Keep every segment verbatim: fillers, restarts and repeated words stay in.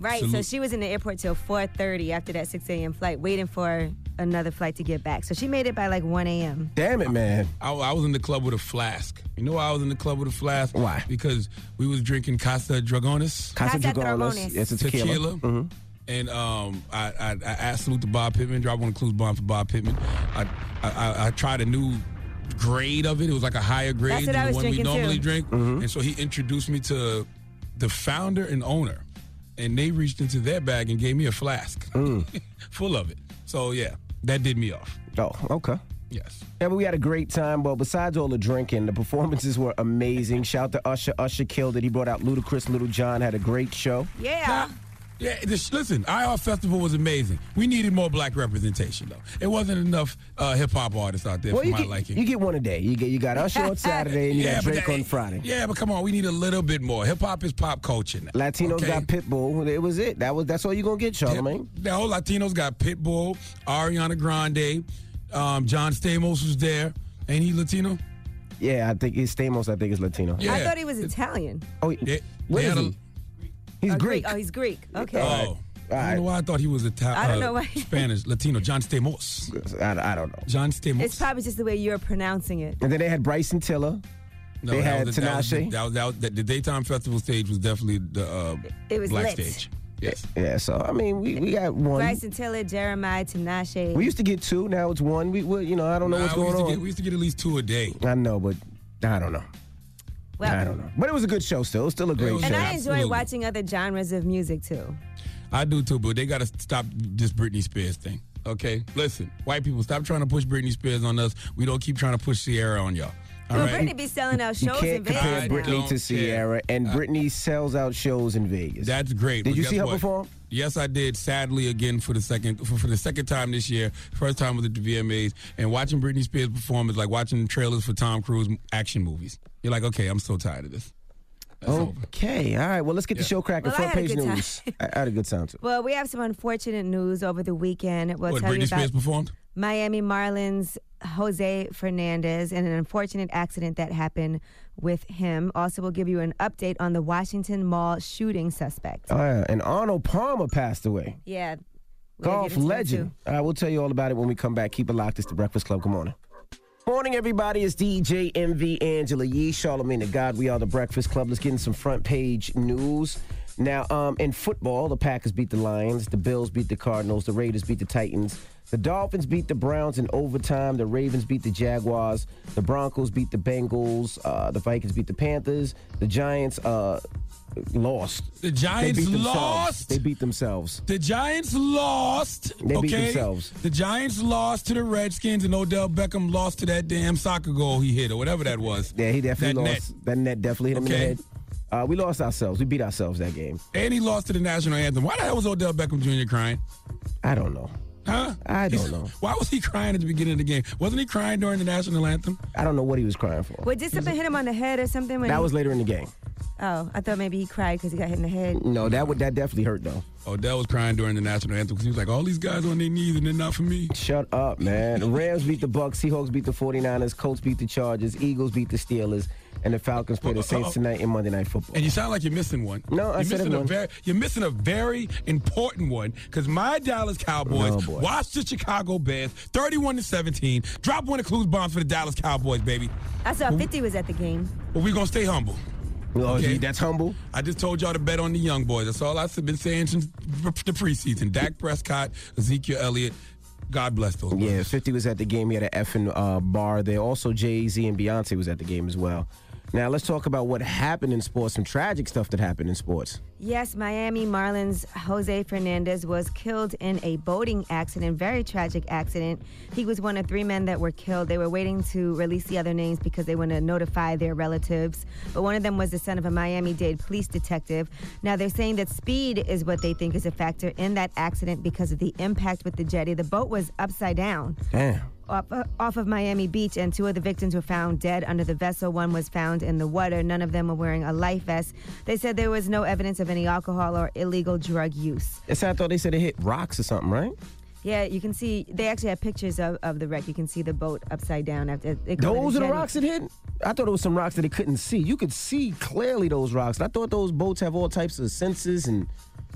Right, so Salute. she was in the airport till four thirty after that six a.m. flight, waiting for another flight to get back. So she made it by like one a.m. Damn it, man. I, I was in the club with a flask. You know why I was in the club with a flask? Why? Because we was drinking Casa Dragones. Casa Casa Dragones. Dragones. Yes, it's tequila. Tequila. Mm-hmm. And um, I, I, I asked salute to Bob Pittman, drop one of the clues bomb for Bob Pittman. I, I, I, I tried a new grade of it. It was like a higher grade That's what than I the was one we drinking, normally too. drink. Mm-hmm. And so he introduced me to the founder and owner. And they reached into their bag and gave me a flask Mm. full of it. So, yeah, that did me off. Oh, okay. Yes. Yeah, but we had a great time. Well, besides all the drinking, the performances were amazing. Shout out to Usher. Usher killed it. He brought out Ludacris. Little John had a great show. Yeah. Now, yeah, this, listen, iHeart Festival was amazing. We needed more black representation, though. It wasn't enough uh, hip-hop artists out there Well, for you my get, liking. you get one a day. You get you got Usher on Saturday and you got but Drake that- on Friday. Yeah, but come on, we need a little bit more. Hip-hop is pop culture now. Latinos okay? got Pitbull. It was it. That was that's all you gonna get, Charlamagne. The whole Latinos got Pitbull, Ariana Grande, um, John Stamos was there. Ain't he Latino? Yeah, I think it's Stamos. I think it's Latino. Yeah. I thought he was Italian. Oh, They- what they is had a- he? He's Oh, Greek. Oh, he's Greek. Okay. Oh. I right. don't know why I thought he was Italian. I don't uh, know why. Spanish, Latino, John Stamos. I, I don't know. John Stamos. It's probably just the way you're pronouncing it. And then they had Bryson Tiller. No, they that had was the- that was the- Tinashe. That was, that was, the, the daytime festival stage was definitely the uh, It was black lit. stage. Yes. Yeah, so I mean, we, we got one. Bryson Tiller, Jeremiah, Tinashe. We used to get two. Now it's one. We, we you know, I don't know Nah, what's we going used to on. Get, we used to get at least two a day. I know, but I don't know. well, I don't know. But it was a good show still. It was still a great was- show. And I Absolutely. enjoy watching other genres of music too. I do too, but they got to stop this Britney Spears thing. Okay? Listen, white people, stop trying to push Britney Spears on us. We don't keep trying to push Sierra on y'all. All Well, right? Britney be selling out You shows can't in compare Vegas I now. Britney don't to Sierra, and Uh, Britney sells out shows in Vegas. That's great. Did but you guess see her what? perform? Yes, I did. Sadly, again for the second for, for the second time this year. First time was at the V M As, and watching Britney Spears perform is like watching trailers for Tom Cruise action movies. You're like, okay, I'm so tired of this. That's over. Okay, all right. Well, let's get the Yeah. show cracking. Well, I Front had a page good time. news. I I had a good time too. Well, we have some unfortunate news over the weekend. We'll What, tell you Britney about Spears performed? Miami Marlins Jose Fernandez and an unfortunate accident that happened with him. Also, we'll give you an update on the Washington Mall shooting suspect. Oh, yeah. And Arnold Palmer passed away. Yeah. we'll Golf get into that, legend. too. All right, we'll tell you all about it when we come back. Keep it locked. It's the Breakfast Club. Good morning. Morning, everybody. It's D J M V Angela Yee, Charlamagne the God. We are the Breakfast Club. Let's get into some front page news. Now, um, in football, the Packers beat the Lions, the Bills beat the Cardinals, the Raiders beat the Titans, the Dolphins beat the Browns in overtime, the Ravens beat the Jaguars, the Broncos beat the Bengals, uh, the Vikings beat the Panthers, the Giants uh, lost. The Giants they beat themselves. lost. They beat themselves. The Giants lost. They beat okay? themselves. The Giants lost to the Redskins, and Odell Beckham lost to that damn soccer goal he hit, or whatever that was. Yeah, he definitely That lost. net. That net definitely hit him Okay. in the head. Uh, we lost ourselves. We beat ourselves that game. And he lost to the national anthem. Why the hell was Odell Beckham Junior crying? I don't know. Huh? I don't He's- know. Why was he crying at the beginning of the game? Wasn't he crying during the national anthem? I don't know what he was crying for. Well, did something hit him on the head or something? When That he- was later in the game. Oh, I thought maybe he cried because he got hit in the head. No, that would that definitely hurt though. Odell was crying during the national anthem because he was like, all these guys on their knees and they're not for me. Shut up, man. The Rams beat the Bucks, Seahawks beat the forty-niners, Colts beat the Chargers, Eagles beat the Steelers, and the Falcons play the Saints tonight in Monday Night Football. And you sound like you're missing one. No, I you're said it missing a one. very, You're missing a very important one because my Dallas Cowboys Oh, boy. watched the Chicago Bears thirty-one to seventeen. Drop one of clues bombs for the Dallas Cowboys, baby. I saw fifty was at the game. But we're going to stay humble. Oh, Okay. gee, that's humble. I just told y'all to bet on the young boys. That's all I've been saying since the preseason. Dak Prescott, Ezekiel Elliott. God bless those boys. Yeah, fifty was at the game. He had an effing uh, bar there. Also, Jay-Z and Beyonce was at the game as well. Now, let's talk about what happened in sports, some tragic stuff that happened in sports. Yes, Miami Marlins Jose Fernandez was killed in a boating accident, very tragic accident. He was one of three men that were killed. They were waiting to release the other names because they want to notify their relatives. But one of them was the son of a Miami-Dade police detective. Now, they're saying that speed is what they think is a factor in that accident because of the impact with the jetty. The boat was upside down. Damn. Off, off of Miami Beach, and two of the victims were found dead under the vessel. One was found in the water. None of them were wearing a life vest. They said there was no evidence of any alcohol or illegal drug use. Yes, I thought they said it hit rocks or something, right? Yeah, you can see, they actually have pictures of, of the wreck. You can see the boat upside down. After they call it a Those are the jetty. rocks it hit? I thought it was some rocks that they couldn't see. You could see clearly those rocks. I thought those boats have all types of sensors and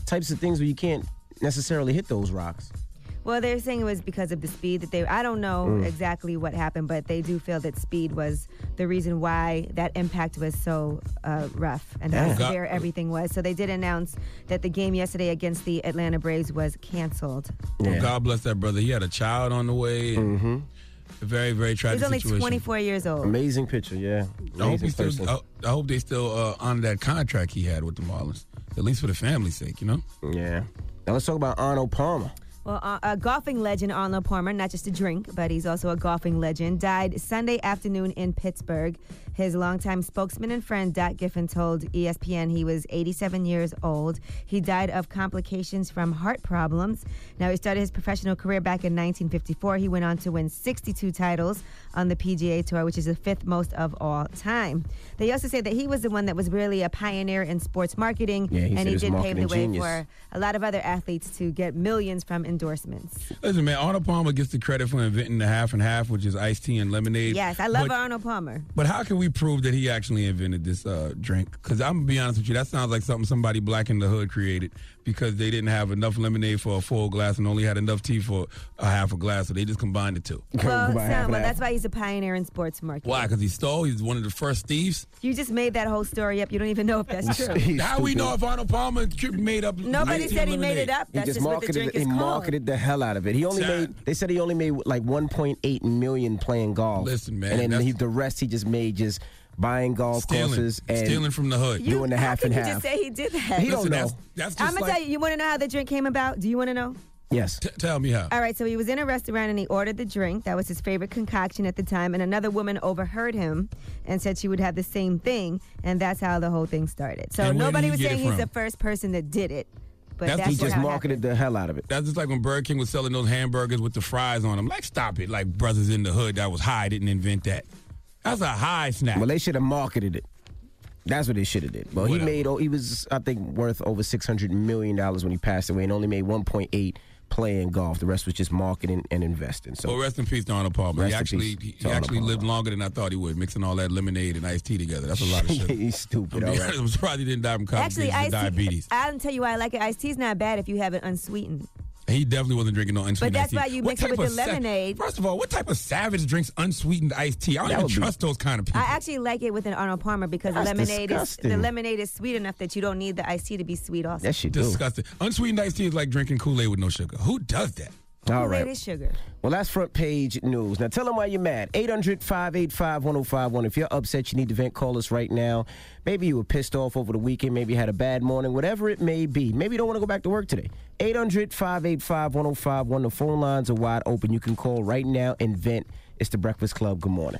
types of things where you can't necessarily hit those rocks. Well, they're saying it was because of the speed that they. I don't know Mm. exactly what happened, but they do feel that speed was the reason why that impact was so uh, rough and how Damn. severe everything was. So they did announce that the game yesterday against the Atlanta Braves was canceled. Well, God bless that brother. He had a child on the way. And Mm-hmm. A very, very He tragic was only situation. twenty-four years old. Amazing picture, yeah. I hope, Amazing he still, person. I, I hope they still uh, honor that contract he had with the Marlins, at least for the family's sake, you know? Yeah. Now let's talk about Arnold Palmer. Well, uh, a golfing legend, Arnold Palmer, not just a drink, but he's also a golfing legend, died Sunday afternoon in Pittsburgh. His longtime spokesman and friend, Dot Giffen, told E S P N he was eighty-seven years old. He died of complications from heart problems. Now, he started his professional career back in nineteen fifty-four. He went on to win sixty-two titles on the P G A Tour, which is the fifth most of all time. They also say that he was the one that was really a pioneer in sports marketing, Yeah, he and said he he's a did pave the marketing way genius. for a lot of other athletes to get millions from endorsements. Listen, man, Arnold Palmer gets the credit for inventing the half and half, which is iced tea and lemonade. Yes, I love but, Arnold Palmer. But how can we prove that he actually invented this uh, drink? Because I'm going to be honest with you, that sounds like something somebody black in the hood created because they didn't have enough lemonade for a full glass and only had enough tea for a half a glass, so they just combined the two. Well, Sam, well, that's why he's a pioneer in sports marketing. Why? Because he stole? He's one of the first thieves? You just made that whole story up. You don't even know if that's true. How we know if Arnold Palmer made up? Nobody iced tea said he and made lemonade? it up. He That's just just what the marketed drink it, is he called. marketed the hell out of it. He only Sad. made, they said he only made like one point eight million playing golf. Listen, man, And then that's- he, the rest he just made just buying golf Stealing. courses and Stealing from the hood. doing the How half can and you half. just say he did that? He don't Listen, know. That's, that's just I'm gonna like, tell you. You want to know how the drink came about? Do you want to know? Yes. T- tell me how. All right, so he was in a restaurant and he ordered the drink. That was his favorite concoction at the time. And another woman overheard him and said she would have the same thing. And that's how the whole thing started. So And where nobody did he was get saying it he's from? the first person that did it. But That's that's, He just just how it marketed happened. the hell out of it. That's just like when Burger King was selling those hamburgers with the fries on them. Like, stop it. Like, brothers in the hood that was high didn't invent that. That's a high snack. Well, they should have marketed it. That's what they should have did. Well, he Whatever. made, oh, he was, I think, worth over six hundred million dollars when he passed away and only made one point eight playing golf. The rest was just marketing and investing. So Well, rest in peace to Arnold Palmer. Rest He in actually peace he, to he Arnold actually Palmer. lived longer than I thought he would, mixing all that lemonade and iced tea together. That's a lot of sugar. he's stupid. I'm, All being- right. I'm surprised he didn't die from Actually, complications of iced tea, diabetes. I'll tell you why I like it. Iced tea's not bad if you have it unsweetened. He definitely wasn't drinking no unsweetened But iced that's tea. why you What mix it type with of the lemonade. First of all, what type of savage drinks unsweetened iced tea? I don't That even would be- trust those kind of people. I actually like it with an Arnold Palmer because the That's lemonade is disgusting. the lemonade is sweet enough that you don't need the iced tea to be sweet also. That shit do. Disgusting. Unsweetened iced tea is like drinking Kool-Aid with no sugar. Who does that? All Kool-Aid right. is sugar. Well, that's front page news. Now, tell them why you're mad. eight hundred, five eight five, one oh five one. If you're upset, you need to vent, call us right now. Maybe you were pissed off over the weekend. Maybe you had a bad morning. Whatever it may be. Maybe you don't want to go back to work today. eight hundred, five eight five, one oh five one. The phone lines are wide open. You can call right now and vent. It's The Breakfast Club. Good morning.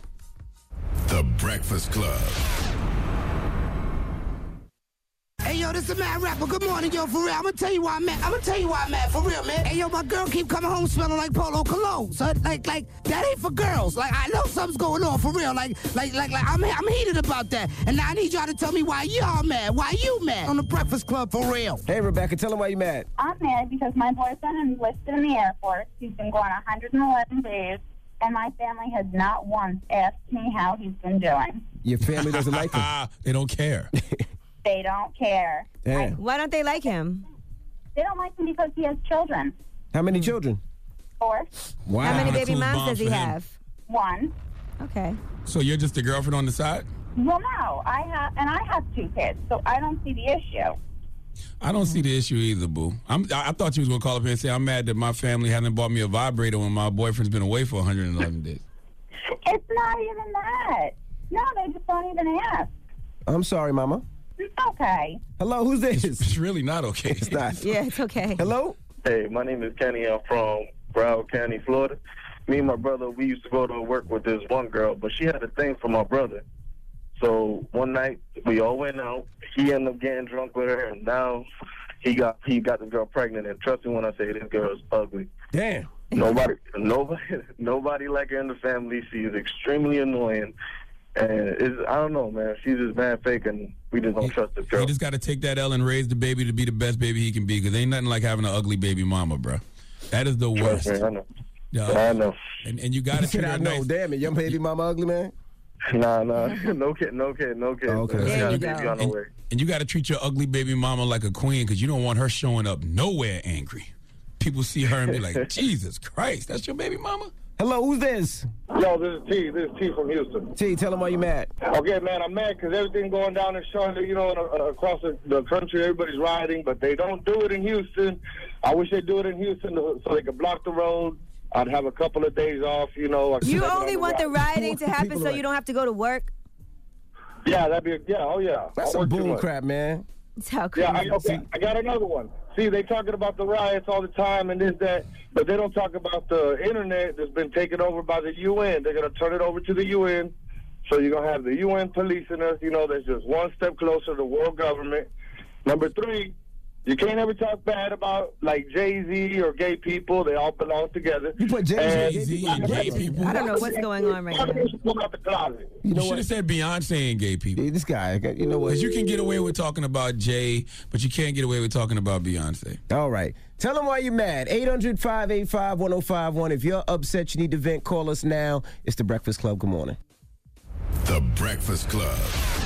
The Breakfast Club. Hey, yo, this is Mad Rapper. Good morning, yo, for real. I'm gonna tell you why I'm mad. I'm gonna tell you why I'm mad, for real, man. Hey, yo, my girl keep coming home smelling like Polo Cologne. So, like, like, that ain't for girls. Like, I know something's going on, for real. Like, like, like, like, I'm, I'm heated about that. And now I need y'all to tell me why y'all mad. Why you mad on The Breakfast Club, for real? Hey, Rebecca, tell them why you're mad. I'm mad because my boyfriend enlisted in the Air Force. He's been going one hundred eleven days, and my family has not once asked me how he's been doing. Your family doesn't like him. They don't care. They don't care. Damn. Why don't they like him? They don't like him because he has children. How many children? Four. Wow. How many baby Includes moms bombs does he for him. have? One. Okay. So you're just a girlfriend on the side? Well, no, I have, and I have two kids, so I don't see the issue. I don't see the issue either, boo. I'm, I, I thought you was going to call up here and say, I'm mad that my family hasn't bought me a vibrator when my boyfriend's been away for one hundred eleven days. It's not even that. No, they just don't even ask. I'm sorry, Mama. It's okay. Hello, who's this? It's really not okay. It's not. Yeah, it's okay. Hello? Hey, my name is Kenny. I'm from Broward County, Florida. Me and my brother, we used to go to work with this one girl, but she had a thing for my brother. So one night, we all went out. He ended up getting drunk with her, and now he got he got the girl pregnant. And trust me when I say this girl is ugly. Damn. Nobody, nobody, nobody like her in the family. She is extremely annoying. And it's, I don't know, man. She's just mad fake, and we just don't trust this girl. He just got to take that L and raise the baby to be the best baby he can be, because ain't nothing like having an ugly baby mama, bro. That is the worst. Trust me, I know. Yeah. I know. And, and you got to You treat said her I know. nice. Damn it, your baby mama ugly, man. Nah, nah, no kid, no kid, no kid. Okay. I got a you baby go. on the And, way. and you got to treat your ugly baby mama like a queen because you don't want her showing up nowhere angry. People see her and be like, Jesus Christ, that's your baby mama? Hello, who's this? Yo, this is T. This is T from Houston. T, tell him why you mad. Okay, man, I'm mad because everything going down in Charlotte, you know, uh, across the, the country, everybody's riding, but they don't do it in Houston. I wish they'd do it in Houston so they could block the road. I'd have a couple of days off, you know. I could You take it on only the want the ride. rioting to happen so you don't have to go to work? Yeah, that'd be, a, yeah, oh yeah. That's I some work too bull much. crap, man. It's how Yeah, crazy. I, okay, I got another one. See, they talking about the riots all the time and this, that, but they don't talk about the internet that's been taken over by the U N. They're going to turn it over to the U N. So you're going to have the U N policing us. You know, that's just one step closer to world government. Number three, you can't ever talk bad about, like, Jay-Z or gay people. They all belong together. You put Jay-Z and gay people? I don't know what's going on right now. Look out the closet. You, should have said Beyonce and gay people. This guy, you know what? Because you can get away with talking about Jay, but you can't get away with talking about Beyonce. All right. Tell them why you're mad. eight hundred, five eight five, one oh five one. If you're upset, you need to vent, call us now. It's The Breakfast Club. Good morning. The Breakfast Club.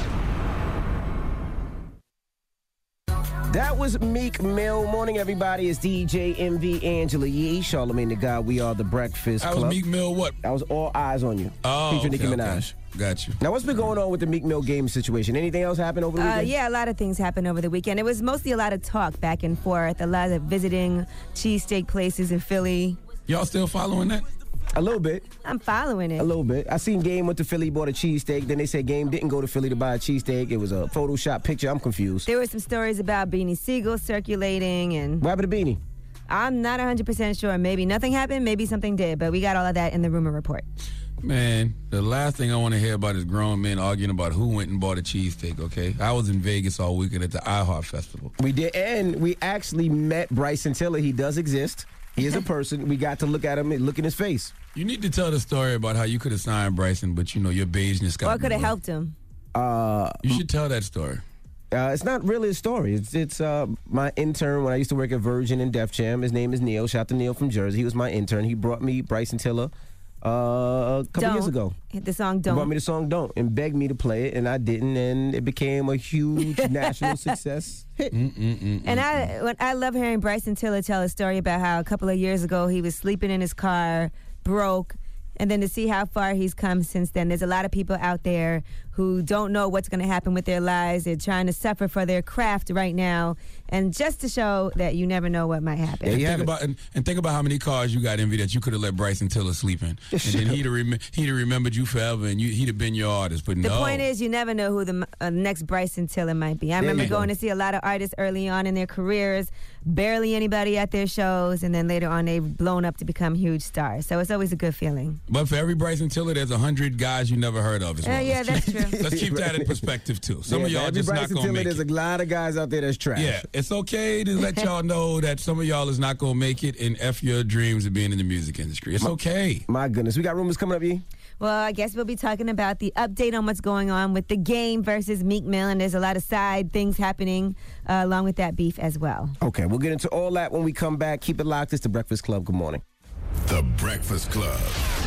That was Meek Mill. Morning, everybody. It's D J M V Angela Yee, Charlamagne the God. We are The Breakfast That Club. was Meek Mill what? That was All Eyes on You. Oh, featuring okay, Nicki okay. Minaj. Got you. Now, what's been going on with the Meek Mill game situation? Anything else happen over the Uh, weekend? yeah, a lot of things happened over the weekend. It was mostly a lot of talk back and forth, a lot of visiting cheesesteak places in Philly. Y'all still following that? A little bit. I'm following it. A little bit. I seen Game went to Philly, bought a cheesesteak. Then they said Game didn't go to Philly to buy a cheesesteak. It was a Photoshop picture. I'm confused. There were some stories about Beanie Siegel circulating, and What happened to Beanie? I'm not one hundred percent sure. Maybe nothing happened, maybe something did, but we got all of that in the rumor report. Man, the last thing I want to hear about is grown men arguing about who went and bought a cheesesteak, okay? I was in Vegas all weekend at the iHeart Festival. We did, and we actually met Bryson Tiller. He does exist. He is a person. We got to look at him and look in his face. You need to tell the story about how you could have signed Bryson, but you know, your beigeness got Or in could the have way. helped him. Uh, You should tell that story. Uh, it's not really a story. It's it's uh, my intern when I used to work at Virgin and Def Jam. His name is Neil. Shout out to Neil from Jersey. He was my intern. He brought me Bryson Tiller uh, a couple Don't. years ago. The song He brought Don't. me the song Don't and begged me to play it, and I didn't, and it became a huge national success hit. And I when I love hearing Bryson Tiller tell a story about how a couple of years ago he was sleeping in his car, broke, and then to see how far he's come since then. There's a lot of people out there who don't know what's going to happen with their lives. They're trying to suffer for their craft right now. And just to show that you never know what might happen. And think about and, and think about how many cars you got, Envy, that you could have let Bryson Tiller sleep in, and then he'd have rem- he'd have remembered you forever, and you, he'd have been your artist. But The no, point is, you never know who the uh, next Bryson Tiller might be. I There remember you go. going to see a lot of artists early on in their careers, barely anybody at their shows, and then later on they've blown up to become huge stars. So it's always a good feeling. but for every Bryson Tiller, there's a hundred guys you never heard of as Uh, well. yeah, Let's that's keep- true. Let's keep that in perspective too. Some Yeah, of y'all every just Bryson not gonna Tiller, make There's it. a lot of guys out there that's trash. Yeah, it's okay to let y'all know that some of y'all is not gonna make it, and F your dreams of being in the music industry. It's okay. My goodness, we got rumors coming up, Yee? Well, I guess we'll be talking about the update on what's going on with the Game versus Meek Mill, and there's a lot of side things happening uh, along with that beef as well. Okay, we'll get into all that when we come back. Keep it locked. It's The Breakfast Club. Good morning. The Breakfast Club.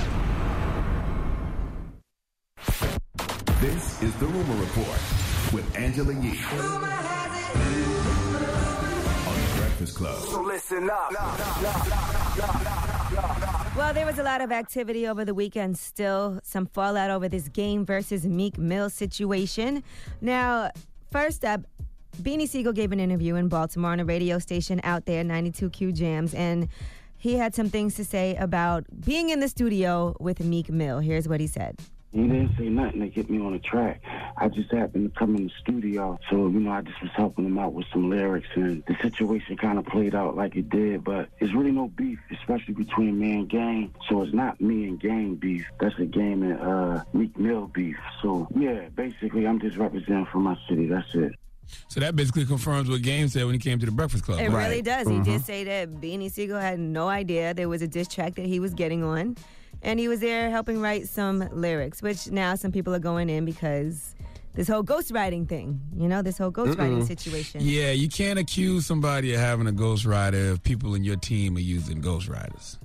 This is the Rumor Report with Angela Yee. On The Breakfast Club. So listen up. Well, there was a lot of activity over the weekend still, some fallout over this Game versus Meek Mill situation. Now, first up, Beanie Siegel gave an interview in Baltimore on a radio station out there, ninety-two Q Jams, and he had some things to say about being in the studio with Meek Mill. Here's what he said. He didn't say nothing to get me on the track. I just happened to come in the studio. So, you know, I just was helping him out with some lyrics, and the situation kind of played out like it did. But there's really no beef, especially between me and Game. So it's not me and Game beef. That's a Game and uh, Meek Mill beef. So, yeah, basically, I'm just representing for my city. That's it. So that basically confirms what Game said when he came to the Breakfast Club. It right? really does. He did say that Beanie Siegel had no idea there was a diss track that he was getting on. And he was there helping write some lyrics, which now some people are going in because this whole ghostwriting thing, you know, this whole ghostwriting Mm-mm. situation. Yeah, you can't accuse somebody of having a ghostwriter if people in your team are using ghostwriters.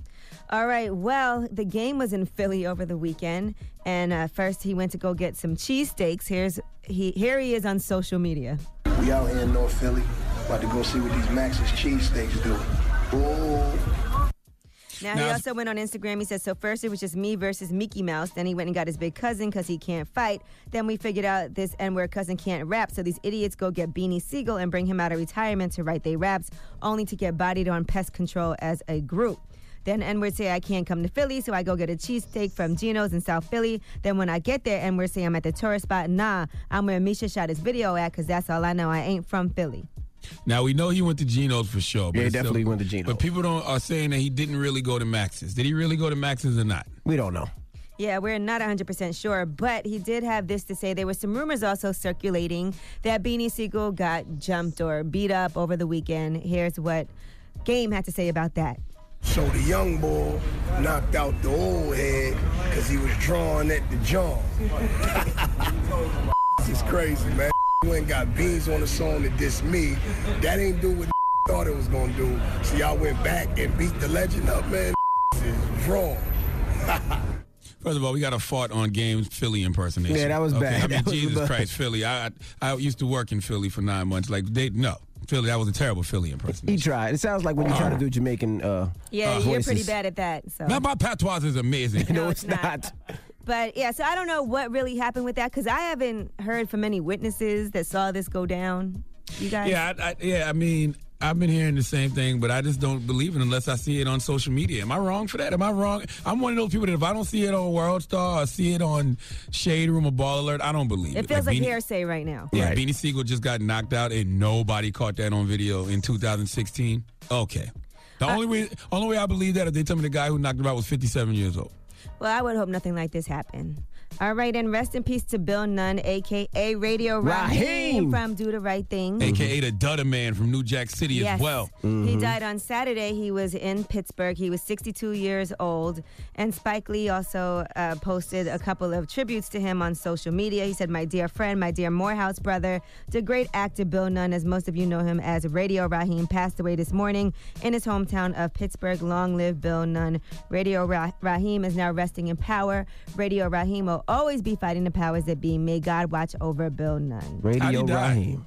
All right, well, the game was in Philly over the weekend, and uh, first he went to go get some cheesesteaks. Here's he here he is on social media. We out here in North Philly, about to go see what these Max's cheesesteaks do. Ooh. Now, he also went on Instagram. He said, so first it was just me versus Mickey Mouse. Then he went and got his big cousin because he can't fight. Then we figured out this N-word cousin can't rap. So these idiots go get Beanie Siegel and bring him out of retirement to write their raps, only to get bodied on Pest Control as a group. Then N-word say I can't come to Philly, so I go get a cheesesteak from Gino's in South Philly. Then when I get there, N-word say I'm at the tourist spot. Nah, I'm where Misha shot his video at because that's all I know. I ain't from Philly. Now, we know he went to Gino's for sure. But Yeah, he it's definitely still- went to Gino's. But people don't are saying that he didn't really go to Max's. Did he really go to Max's or not? We don't know. Yeah, we're not one hundred percent sure, but he did have this to say. There were some rumors also circulating that Beanie Siegel got jumped or beat up over the weekend. Here's what Game had to say about that. So the young boy knocked out the old head because he was drawing at the jaw. This is crazy, man. You ain't got beans on the song to diss me. That ain't do what thought it was gonna do. So y'all went back and beat the legend up, man. This is wrong. First of all, we got a fought on Game's Philly impersonation. Yeah, that was okay? bad. I mean, That was Jesus bad. Christ, Philly. I, I I used to work in Philly for nine months. Like, they no. Philly, that was a terrible Philly impersonation. He tried. It sounds like when you try to do Jamaican uh, Yeah, uh, you're voices. pretty bad at that. So. Now, my patois is amazing. No, it's not. But yeah, so I don't know what really happened with that because I haven't heard from any witnesses that saw this go down. You guys? Yeah, I, I, yeah. I mean, I've been hearing the same thing, but I just don't believe it unless I see it on social media. Am I wrong for that? Am I wrong? I'm one of those people that if I don't see it on World Star or see it on Shade Room or Ball Alert, I don't believe it. It feels like, Beanie- hearsay right now. Yeah, Beanie Siegel just got knocked out, and nobody caught that on video in two thousand sixteen. Okay, the only way, only way I believe that is they tell me the guy who knocked him out was fifty-seven years old. Well, I would hope nothing like this happened. All right, and rest in peace to Bill Nunn, a k a. Radio Raheem, Raheem. from Do the Right Thing. A K A the Dudda Man from New Jack City Yes. as well. He died on Saturday. He was in Pittsburgh. He was sixty-two years old. And Spike Lee also uh, posted a couple of tributes to him on social media. He said, my dear friend, my dear Morehouse brother, the great actor Bill Nunn, as most of you know him as Radio Raheem, passed away this morning in his hometown of Pittsburgh. Long live Bill Nunn. Radio Ra- Raheem is now resting in power. Radio Raheem will always be fighting the powers that be. May God watch over Bill Nunn. Radio Raheem.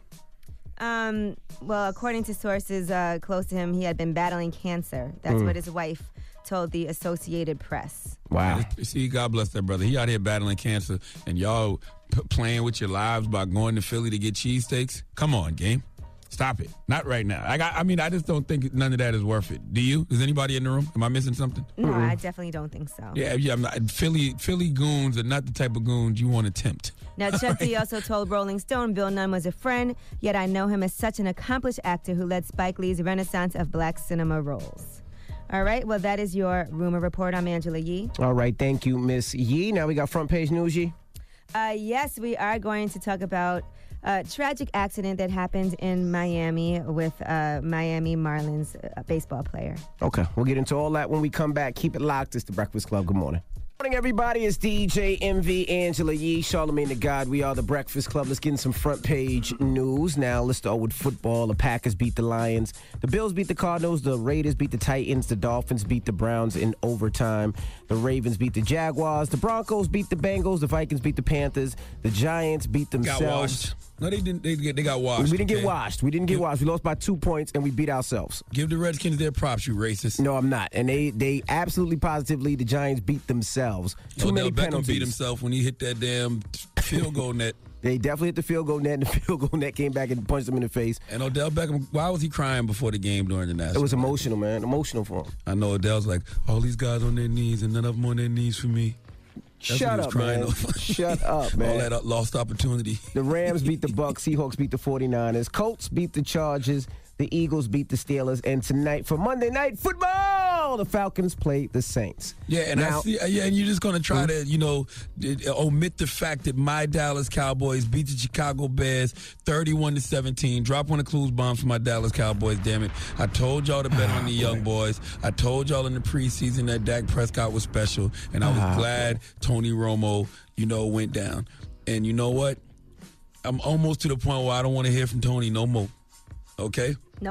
Um, well, according to sources uh, close to him, he had been battling cancer. That's Mm. what his wife told the Associated Press. Wow. See, God bless that brother. He out here battling cancer, and y'all p- playing with your lives by going to Philly to get cheesesteaks. Come on, Game. Stop it. Not right now. I got, I mean, I just don't think none of that is worth it. Do you? Is anybody in the room? Am I missing something? No, I definitely don't think so. Yeah, yeah. I'm not, Philly, Philly goons are not the type of goons you want to tempt. Now, Chuck D also told Rolling Stone Bill Nunn was a friend, yet I know him as such an accomplished actor who led Spike Lee's renaissance of black cinema roles. All right, well, that is your rumor report. I'm Angela Yee. All right, thank you, Miss Yee. Now we got front page news, Yee. Uh, yes, we are going to talk about a tragic accident that happened in Miami with uh, Miami Marlins uh, baseball player. Okay, we'll get into all that when we come back. Keep it locked. It's the Breakfast Club. Good morning. Morning, everybody. It's D J M V, Angela Yee, Charlamagne the God. We are the Breakfast Club. Let's get in some front page news. Now, let's start with football. The Packers beat the Lions. The Bills beat the Cardinals. The Raiders beat the Titans. The Dolphins beat the Browns in overtime. The Ravens beat the Jaguars. The Broncos beat the Bengals. The Vikings beat the Panthers. The Giants beat Got themselves. washed. No, they didn't. They, they got washed. We didn't okay? get washed. We didn't get washed. We lost by two points, and we beat ourselves. Give the Redskins their props, you racist. No, I'm not. And they they absolutely positively, the Giants beat themselves. Too Odell many Beckham penalties. beat himself when he hit that damn field goal net. They definitely hit the field goal net, and the field goal net came back and punched him in the face. And Odell Beckham, why was he crying before the game during the national? It was emotional, man. Emotional for him. I know Odell's like, all these guys on their knees and none of them on their knees for me. That's Shut what he was up, crying man. over. Shut up, man. All that uh, lost opportunity. The Rams beat the Bucks. Seahawks beat the forty-niners. Colts beat the Chargers. The Eagles beat the Steelers. And tonight for Monday Night Football, the Falcons play the Saints. Yeah, and now, I see. Yeah, and you're just gonna try to, you know, d- omit the fact that my Dallas Cowboys beat the Chicago Bears thirty-one to seventeen. Drop one of the clues bombs for my Dallas Cowboys. Damn it! I told y'all to bet on the young boys. I told y'all in the preseason that Dak Prescott was special, and I was Ah, glad Tony Romo, you know, went down. And you know what? I'm almost to the point where I don't want to hear from Tony no more. Okay. No more.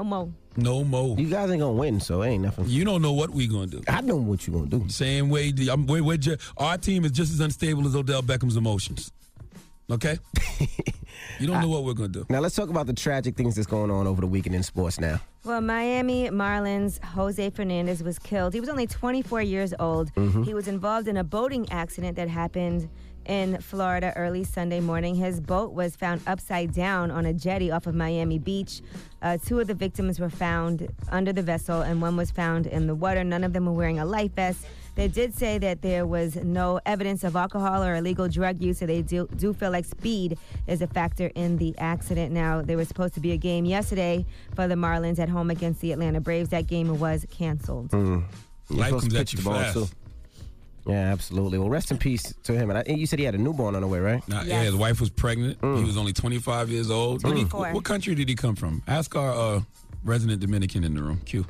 No more. You guys ain't gonna win, so it ain't nothing. You don't know what we gonna do. I know what you gonna do. Same way. I'm, we're, we're just, our team is just as unstable as Odell Beckham's emotions. Okay? You don't know what we're going to do. Now, let's talk about the tragic things that's going on over the weekend in sports now. Well, Miami Marlins Jose Fernandez was killed. He was only twenty-four years old. Mm-hmm. He was involved in a boating accident that happened in Florida early Sunday morning. His boat was found upside down on a jetty off of Miami Beach. Uh, two of the victims were found under the vessel, and one was found in the water. None of them were wearing a life vest. They did say that there was no evidence of alcohol or illegal drug use, so they do, do feel like speed is a factor in the accident. Now, there was supposed to be a game yesterday for the Marlins at home against the Atlanta Braves. That game was canceled. Mm. Life comes at you fast. Too. Yeah, absolutely. Well, rest in peace to him. And I, you said he had a newborn on the way, right? Nah, yes. Yeah, his wife was pregnant. Mm. He was only twenty-five years old. twenty-four. What, what country did he come from? Ask our uh, resident Dominican in the room, Q.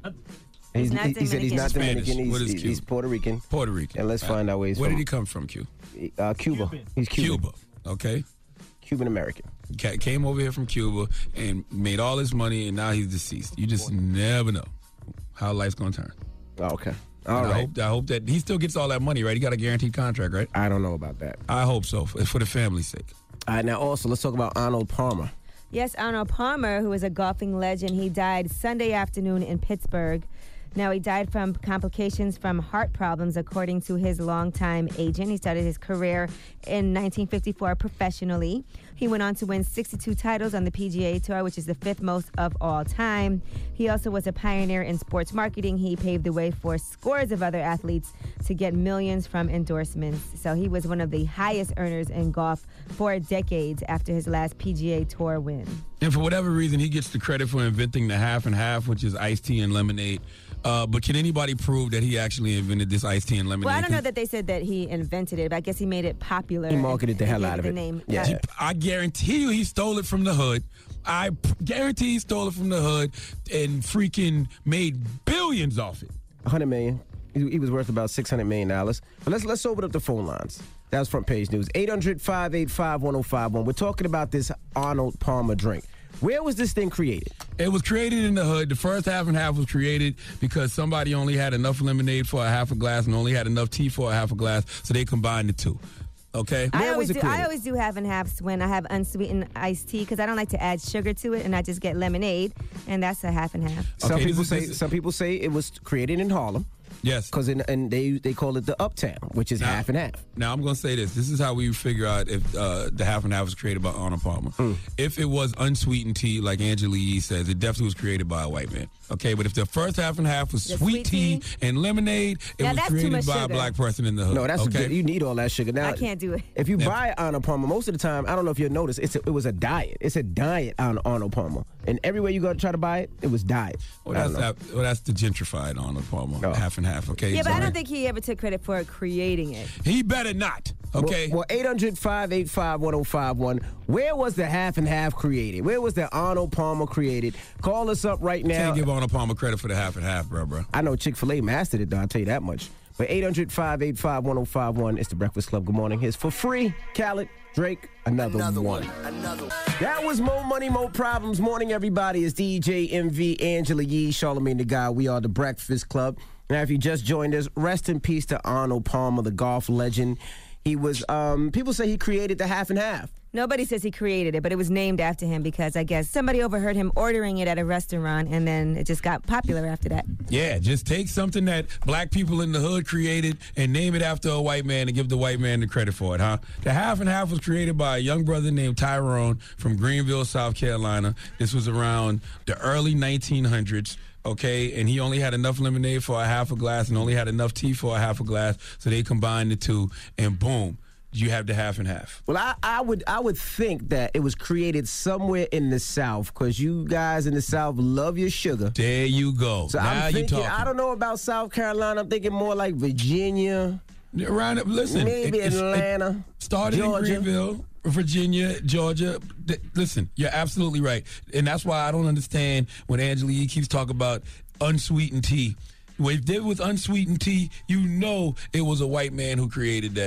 He's, he's not he, he said he's not Spanish. Dominican. He's, What is he's, Q? he's Puerto Rican. Puerto Rican. And let's find out where he's Where from. did he come from, Q? Uh, Cuba. Cuban. He's Cuban. Cuba. Okay. Cuban American. Ca- Came over here from Cuba and made all his money, and now he's deceased. You just never know how life's going to turn. Oh, okay. All And right. I hope, I hope that he still gets all that money, right? He got a guaranteed contract, right? I don't know about that. I hope so, for, for the family's sake. All right, now also, let's talk about Arnold Palmer. Yes, Arnold Palmer, who is a golfing legend, he died Sunday afternoon in Pittsburgh. Now, he died from complications from heart problems, according to his longtime agent. He started his career in nineteen fifty-four professionally. He went on to win sixty-two titles on the P G A Tour, which is the fifth most of all time. He also was a pioneer in sports marketing. He paved the way for scores of other athletes to get millions from endorsements. So he was one of the highest earners in golf for decades after his last P G A Tour win. And for whatever reason, he gets the credit for inventing the half and half, which is iced tea and lemonade. Uh, but can anybody prove that he actually invented this iced tea and lemonade? Well, I don't know that they said that he invented it, but I guess he made it popular. He marketed the and hell gave out of the it. Name. Yeah. He- I guarantee you he stole it from the hood. I p- guarantee he stole it from the hood and freaking made billions off it. one hundred million dollars. He, he was worth about six hundred million dollars. But let's let's open up the phone lines. That was front page news. eight hundred, five eight five, one oh five one. We're talking about this Arnold Palmer drink. Where was this thing created? It was created in the hood. The first half and half was created because somebody only had enough lemonade for a half a glass and only had enough tea for a half a glass, so they combined the two. Okay? I Where always, was it do, I created? always do half and halves when I have unsweetened iced tea because I don't like to add sugar to it, and I just get lemonade, and that's a half and half. Some Okay, people this is- say this is- some people say it was created in Harlem. Yes. Because in and they they call it the Uptown, which is Now- half and half. Now, I'm going to say this. This is how we figure out if uh, the half and half was created by Arnold Palmer. Mm. If it was unsweetened tea, like Angela Yee says, it definitely was created by a white man. Okay, but if the first half and half was The sweet, sweet tea, tea? and lemonade, it Now, was that's too created much by a sugar. black person in the hood. No, that's okay. good. You need all that sugar. Now I can't do it. If you Yeah. buy Arnold Palmer, most of the time, I don't know if you'll notice, it's a, it was a diet. It's a diet on Arnold Palmer, and everywhere you go to try to buy it, it was diet. Well, I that's don't know. that, well, that's the gentrified Arnold Palmer, Oh. half and half. Okay. Yeah, but I Sorry. don't think he ever took credit for creating it. He better not. Okay. Well, eight hundred, five eight five, one oh five one. Where was the half and half created? Where was the Arnold Palmer created? Call us up right now. Can't give Arnold Palmer credit for the half and half, bro, bro. I know Chick-fil-A mastered it, though, I'll tell you that much. But eight hundred, five eight five, one oh five one. It's the Breakfast Club. Good morning. Here's for free, Khaled, Drake, another, Another one. one. Another one. That was Mo Money, Mo Problems. Morning, everybody. It's D J M V, Angela Yee, Charlamagne the Guy. We are the Breakfast Club. Now, if you just joined us, rest in peace to Arnold Palmer, the golf legend. He was, um, people say he created the half and half. Nobody says he created it, but it was named after him because I guess somebody overheard him ordering it at a restaurant, and then it just got popular after that. Yeah, just take something that black people in the hood created and name it after a white man and give the white man the credit for it, huh? The half and half was created by a young brother named Tyrone from Greenville, South Carolina. This was around the early nineteen hundreds. Okay, and he only had enough lemonade for a half a glass and only had enough tea for a half a glass, so they combined the two, and boom, you have the half and half. Well, I, I would I would think that it was created somewhere in the South because you guys in the South love your sugar. There you go. So now I'm you thinking, talking. I don't know about South Carolina. I'm thinking more like Virginia. Around, listen, maybe it- it's- Atlanta. It started Georgia. in Greenville, Virginia, Georgia. Th- Listen, you're absolutely right. And that's why I don't understand when Angela Yee keeps talking about unsweetened tea. When they did with unsweetened tea, you know it was a white man who created that.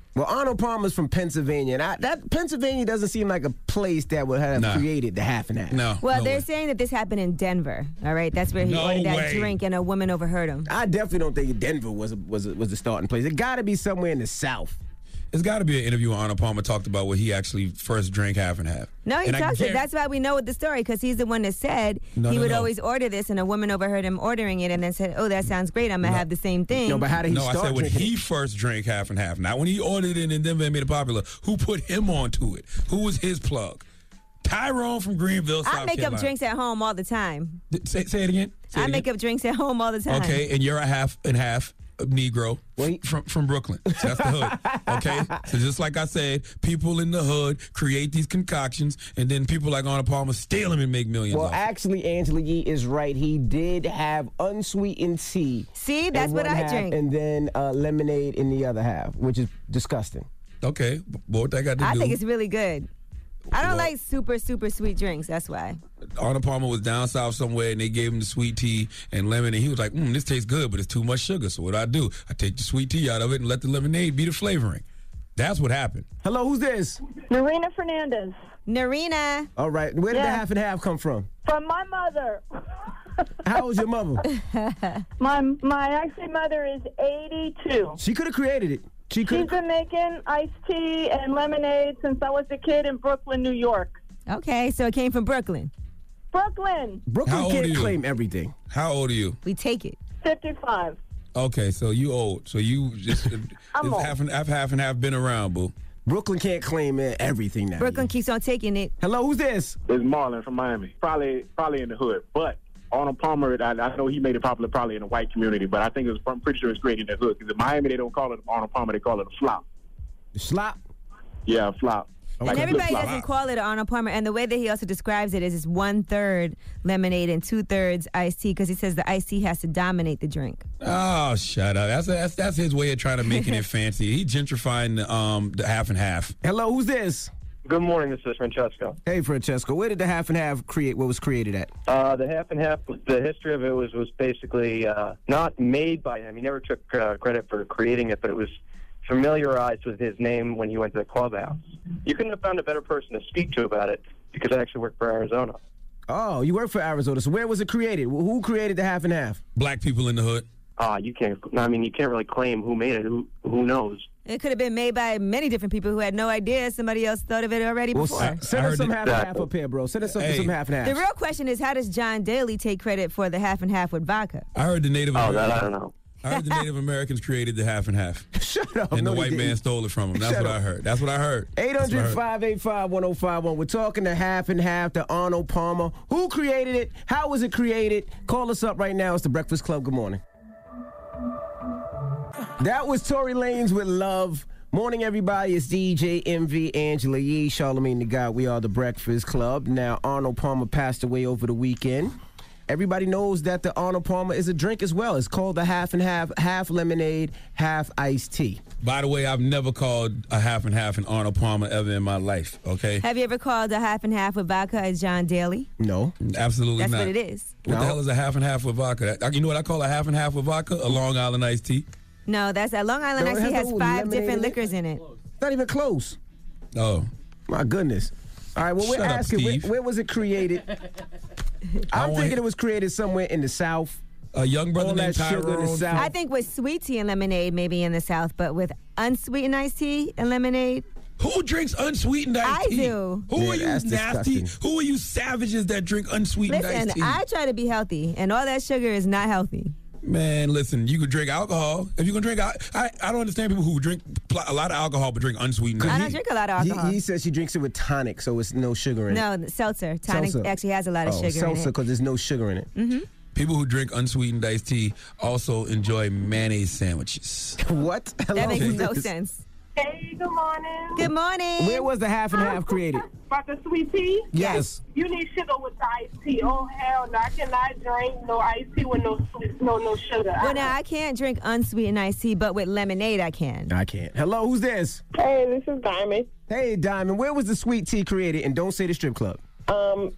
Well, Arnold Palmer's from Pennsylvania, and I, that Pennsylvania doesn't seem like a place that would have Nah. created the half and half. No. Well, no they're way. saying that this happened in Denver. All right, that's where he No ordered that way. drink, and a woman overheard him. I definitely don't think Denver was a, was a, was the starting place. It got to be somewhere in the South. There's got to be an interview where Arnold Palmer talked about where he actually first drank half and half. No, he And I talks it. guar- That's why we know the story, because he's the one that said No, he no, would no. always order this, and a woman overheard him ordering it, and then said, "Oh, that sounds great. I'm gonna have the same thing." No, but how did he No, I start said when drinking he it? first drank half and half. Not when he ordered it and then made it popular. Who put him onto it? Who was his plug? Tyrone from Greenville, South I make Carolina. up drinks at home all the time. Th- Say, say it again. Say it I again. make up drinks at home all the time. Okay, and you're a half and half Negro from from Brooklyn. So that's the hood. Okay, so just like I said, people in the hood create these concoctions, and then people like Arnold Palmer steal them and make millions. Well, off it. actually, Angela Yee is right. He did have unsweetened tea. See, in that's what one I half, drink. And then uh, lemonade in the other half, which is disgusting. Okay, but what that got to I do? think it's really good. I don't Well- like super, super sweet drinks. That's why. Arnold Palmer was down south somewhere, and they gave him the sweet tea and lemon, and he was like, mm, this tastes good, but it's too much sugar. So what I do, I take the sweet tea out of it and let the lemonade be the flavoring. That's what happened. Hello, who's this? Narina Fernandez. Narina. All right, where did the Yeah. half and half come from? From my mother. How old's your mother? My my actually mother is eighty-two. She could have created it. She She's could. been making iced tea and lemonade since I was a kid in Brooklyn, New York. Okay, so it came from Brooklyn. Brooklyn, How Brooklyn old are can't you? claim everything. How old are you? We take it. fifty-five. Okay, so you old. So you just I'm it's old. half and half, half and half been around, boo. Brooklyn can't claim uh, everything now. Brooklyn keeps on taking it. Hello, who's this? It's Marlon from Miami. Probably probably in the hood. But Arnold Palmer, I, I know he made it popular probably in the white community, but I think it was, I'm pretty sure it's great in the hood. Because in Miami, they don't call it Arnold Palmer, they call it a flop. The slop? Yeah, a flop. And Like a everybody flip-flop. doesn't call it Arnold Palmer. And the way that he also describes it is it's one third lemonade and two thirds iced tea, because he says the iced tea has to dominate the drink. Oh, shut up. That's that's that's his way of trying to making it fancy. He gentrifying the, um the half and half. Hello, who's this? Good morning, this is Francesco. Hey, Francesco. Where did the half and half create? What was created at? Uh, the half and half, the history of it was, was basically uh, not made by him. He never took uh, credit for creating it, but it was familiarized with his name when he went to the clubhouse. You couldn't have found a better person to speak to about it because I actually work for Arizona. Oh, you work for Arizona. So where was it created? Who created the half and half? Black people in the hood. Ah, you can't. I mean, you can't really claim who made it. Who who knows? It could have been made by many different people who had no idea somebody else thought of it already Well, before. s- send us some half and half up here, bro. Send us some, Hey. some half and half. The real question is, how does John Daly take credit for the half and half with vodka? I heard the Native. Oh, Americans, that I don't know. I heard the Native Americans created the half and half. Shut up. And No, the they white man didn't. stole it from him. That's Shut what up. I heard. That's what I heard. eight That's what I hundred, heard. five eight five, one oh five one. We're talking the half and half, the Arnold Palmer. Who created it? How was it created? Call us up right now. It's the Breakfast Club. Good morning. That was Tory Lanez with Love. Morning, everybody. It's D J M V, Angela Yee, Charlamagne the God. We are the Breakfast Club. Now, Arnold Palmer passed away over the weekend. Everybody knows that the Arnold Palmer is a drink as well. It's called the half and half, half lemonade, half iced tea. By the way, I've never called a half and half an Arnold Palmer ever in my life. Okay, Have you ever called a half and half with vodka as John Daly? No, absolutely That's not. what it is. What No. the hell is a half and half with vodka? That- You know what I call a half and half with vodka? A Long Island iced tea. No, that's that Long Island No, it iced tea has has no five lemonade different in it? liquors in it. Not even close. Oh, My goodness. All right, well, we're Shut up, asking, where, Steve. where was it created? I I'm want thinking it- it was created somewhere in the South. a young brother All named that sugar in the Tyrone. South. I think with sweet tea and lemonade, maybe in the South, but with unsweetened iced tea and lemonade, Who drinks unsweetened iced I tea? do. Who Yeah, are you that's nasty? disgusting. Who are you savages that drink unsweetened listen, iced tea? I try to be healthy, and all that sugar is not healthy. Man, listen, you could drink alcohol. If you can drink, al- I I don't understand people who drink pl- a lot of alcohol but drink unsweetened. I iced don't tea. drink a lot of He, alcohol. he says she drinks it with tonic, so it's no sugar in it. No, seltzer. Tonic Seltzer. actually has a lot of oh, sugar seltzer, in it. because there's no sugar in it. Mm-hmm. People who drink unsweetened iced tea also enjoy mayonnaise sandwiches. What? That makes Okay. no sense. Hey, good morning. Good morning. Where was the half and half created? About the sweet tea? Yes. You need sugar with the iced tea. Oh, hell no. I cannot drink no iced tea with no sweet, no, no sugar. Well, now I can't drink unsweetened iced tea, but with lemonade I can. I can't. Hello, who's this? Hey, this is Diamond. Hey, Diamond, where was the sweet tea created? And don't say the strip club. Um,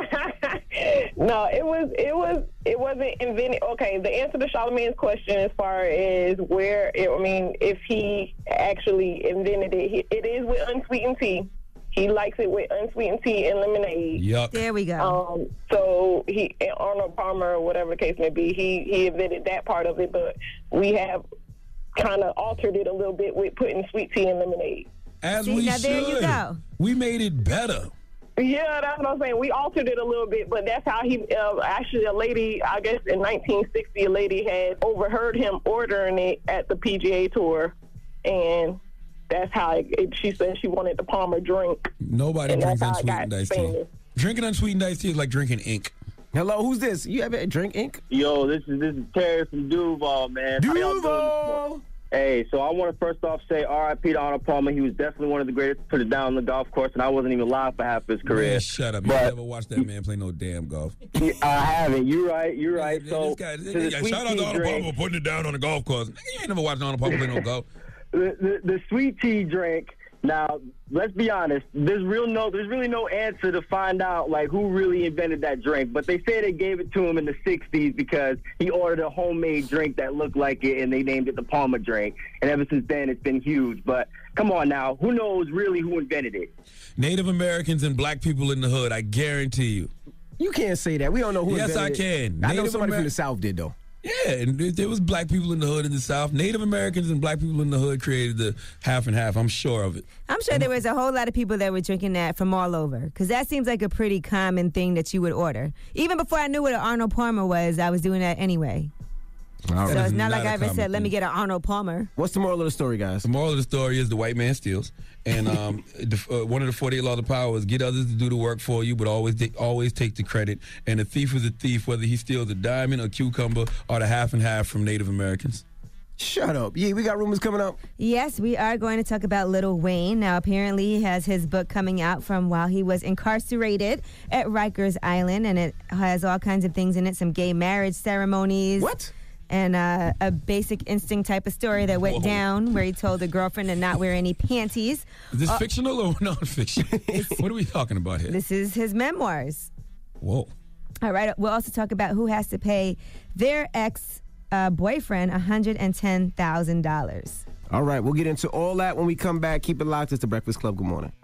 no, it was it was it wasn't invented. Okay, the answer to Charlamagne's question as far as where I mean, if he actually invented it, he, it is with unsweetened tea. He likes it with unsweetened tea and lemonade. Yuck. There we go. Um, so he Arnold Palmer, or whatever the case may be, he he invented that part of it, but we have kind of altered it a little bit with putting sweet tea and lemonade. As See, we now should. there you go. We made it better. Yeah, that's what I'm saying. We altered it a little bit, but that's how he, uh, actually a lady, I guess in nineteen sixty, a lady had overheard him ordering it at the P G A Tour, and that's how it, it, she said she wanted the Palmer drink. Nobody and drinks that's how it unsweetened got iced tea. famous. Drinking unsweetened iced tea is like drinking ink. Hello, who's this? You ever drink ink? Yo, this is this is Terry from Duval, man. How y'all doing this morning? Hey, so I want to first off say R I P to Arnold Palmer. He was definitely one of the greatest to put it down on the golf course, and I wasn't even alive for half of his career. Man, shut up. You But- never watched that man play no damn golf. I haven't. You're right. You're right. So This guy, to the yeah, sweet shout out tea to Arnold drink- Palmer for putting it down on the golf course. Nigga, you ain't never watched Arnold Palmer play no golf. the, the, the sweet tea drink. Now, let's be honest. There's real no. There's really no answer to find out like who really invented that drink. But they say they gave it to him in the sixties because he ordered a homemade drink that looked like it, and they named it the Palmer drink. And ever since then, it's been huge. But come on now, who knows really who invented it? Native Americans and black people in the hood, I guarantee you. You can't say that. We don't know who Yes, I invented it. can. I know Native somebody Amer- from the South did, though. Yeah, and there- there was black people in the hood in the South. Native Americans and black people in the hood created the half and half. I'm sure of it. I'm sure there was a whole lot of people that were drinking that from all over, because that seems like a pretty common thing that you would order. Even before I knew what an Arnold Palmer was, I was doing that anyway. All So right. it's not, not like a I ever common said, let me thing. get an Arnold Palmer. What's the moral of the story, guys? The moral of the story is the white man steals. And um, the, uh, one of the forty-eight laws of power is get others to do the work for you, but always ta- always take the credit. And a thief is a thief, whether he steals a diamond, a cucumber, or the half and half from Native Americans. Shut up. Yeah, we got rumors coming up. Yes, we are going to talk about Lil Wayne. Now, apparently, he has his book coming out from while he was incarcerated at Rikers Island, and it has all kinds of things in it, some gay marriage ceremonies. What? And uh, a Basic Instinct type of story that went Whoa. down where he told a girlfriend to not wear any panties. Is this Uh, fictional or non-fiction? What are we talking about here? This is his memoirs. Whoa. All right, we'll also talk about who has to pay their ex-boyfriend one hundred ten thousand dollars. All right, we'll get into all that when we come back. Keep it locked. It's the Breakfast Club. Good morning.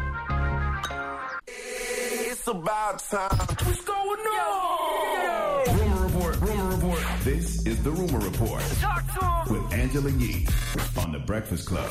It's about time. What's going on? Rumor report. Rumor report. This is the Rumor Report Talk to him. with Angela Yee on the Breakfast Club.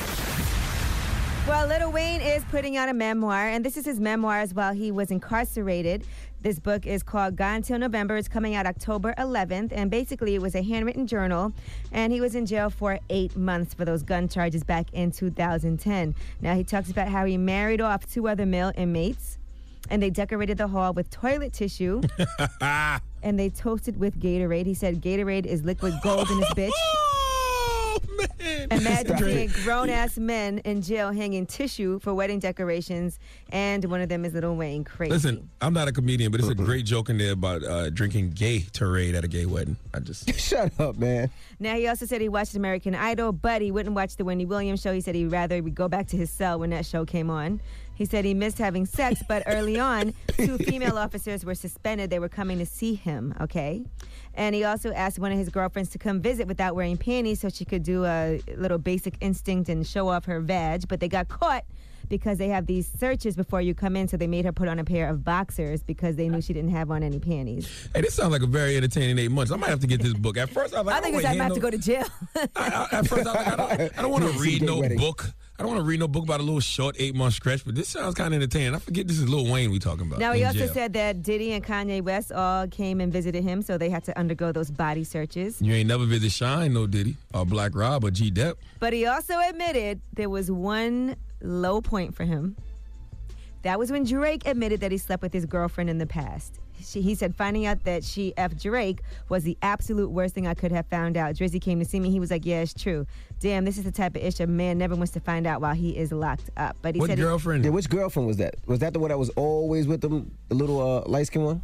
Well, Lil Wayne is putting out a memoir, and this is his memoirs while he was incarcerated. This book is called Gone Till November. It's coming out October eleventh, and basically it was a handwritten journal, and he was in jail for eight months for those gun charges back in two thousand ten. Now, he talks about how he married off two other male inmates, and they decorated the hall with toilet tissue, and they toasted with Gatorade. He said Gatorade is liquid gold in this bitch. Oh, man. Imagine That's seeing great. grown-ass men in jail hanging tissue for wedding decorations, and one of them is Lil Wayne. Crazy. Listen, I'm not a comedian, but it's a great joke in there about uh, drinking Gatorade at a gay wedding. I just Shut up, man. Now, he also said he watched American Idol, but he wouldn't watch the Wendy Williams show. He said he'd rather go back to his cell when that show came on. He said he missed having sex, but early on, two female officers were suspended. They were coming to see him, okay? And he also asked one of his girlfriends to come visit without wearing panties so she could do a little Basic Instinct and show off her vag, but they got caught because they have these searches before you come in, so they made her put on a pair of boxers because they knew she didn't have on any panties. Hey, this sounds like a very entertaining eight months. I might have to get this book. At first, I was like, I think don't it's I wanna might have hear to go to jail. no- I, I, at first, I was like, I don't, I don't want to Yeah, read C J no wedding. book. I don't want to read no book about a little short eight month stretch, but this sounds kind of entertaining. I forget this is Lil Wayne we talking about. Now, he in also jail. said that Diddy and Kanye West all came and visited him, so they had to undergo those body searches. You ain't never visit Shine, no Diddy, or Black Rob, or G Dep. But he also admitted there was one low point for him. That was when Drake admitted that he slept with his girlfriend in the past. She, he said finding out that she effed Drake was the absolute worst thing I could have found out. Drizzy came to see me. He was like, yeah, it's true. Damn, this is the type of ish a man never wants to find out while he is locked up. But he What said he- girlfriend? Yeah, which girlfriend was that? Was that the one that was always with them, the little uh, light-skinned one?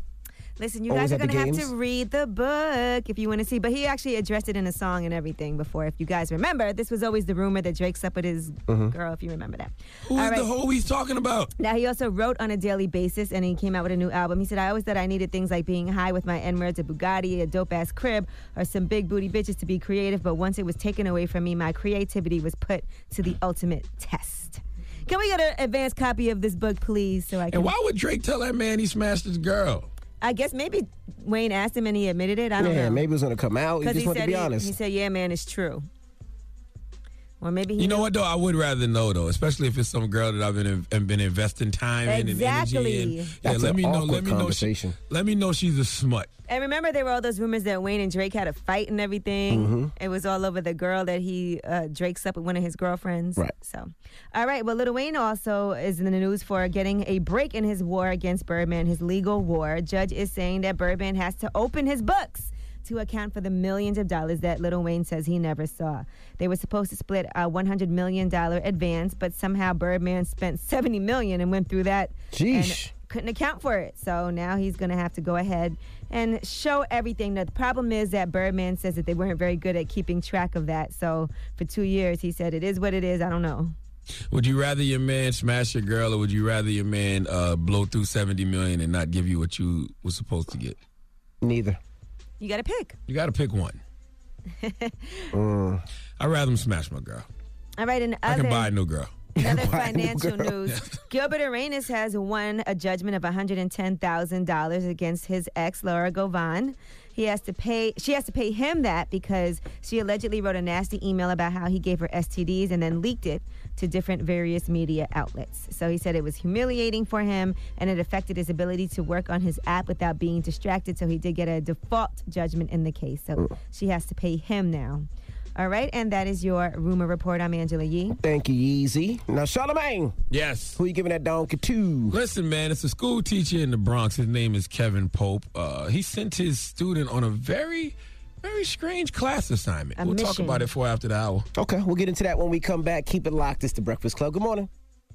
Listen, you Always guys are at the going to have games? to read the book if you want to see. But he actually addressed it in a song and everything before. If you guys remember, this was always the rumor that Drake slept with his Mhm. girl, if you remember that. Who All is the right. hoe he's talking about? Now, he also wrote on a daily basis, and he came out with a new album. He said, I always thought I needed things like being high with my N-words, a Bugatti, a dope-ass crib, or some big booty bitches to be creative. But once it was taken away from me, my creativity was put to the ultimate test. Can we get an advanced copy of this book, please? So I can. And why would Drake tell that man he smashed his girl? I guess maybe Wayne asked him and he admitted it. I don't yeah, know. maybe it was going to come out. He 'Cause just wanted said to be he, honest. He said, yeah, man, it's true. Or maybe he You know knew. what though? I would rather know though, especially if it's some girl that I've been in, been investing time in and Exactly. energy in. Yeah, That's let an me know. awkward Let me know. She, conversation. let me know she's a smut. And remember, there were all those rumors that Wayne and Drake had a fight and everything. Mhm. It was all over the girl that he uh, Drake slept with one of his girlfriends. Right. So, all right. Well, Lil Wayne also is in the news for getting a break in his war against Birdman, his legal war. Judge is saying that Birdman has to open his books to account for the millions of dollars that Lil Wayne says he never saw. They were supposed to split a one hundred million dollars advance, but somehow Birdman spent seventy million dollars and went through that. Sheesh. And couldn't account for it. So now he's going to have to go ahead and show everything. Now, the problem is that Birdman says that they weren't very good at keeping track of that. So for two years, he said, it is what it is. I don't know. Would you rather your man smash your girl, or would you rather your man uh, blow through seventy million dollars and not give you what you was supposed to get? Neither. You got to pick. You got to pick one. Mm. I'd rather him smash my girl. All right, and I other... can buy a new girl. Another Buy a new financial girl. news. Gilbert Arenas has won a judgment of one hundred ten thousand dollars against his ex, Laura Govan. He has to pay. She has to pay him that because she allegedly wrote a nasty email about how he gave her S T Ds and then leaked it to different various media outlets. So he said it was humiliating for him and it affected his ability to work on his app without being distracted. So he did get a default judgment in the case. So she has to pay him now. All right, and that is your rumor report. I'm Angela Yee. Thank you, Yeezy. Now, Charlamagne. Yes. Who you giving that donkey to? Listen, man, it's a school teacher in the Bronx. His name is Kevin Pope. Uh, he sent his student on a very, very strange class assignment. A we'll talk mission. about it for after the hour. Okay, we'll get into that when we come back. Keep it locked. It's the Breakfast Club. Good morning.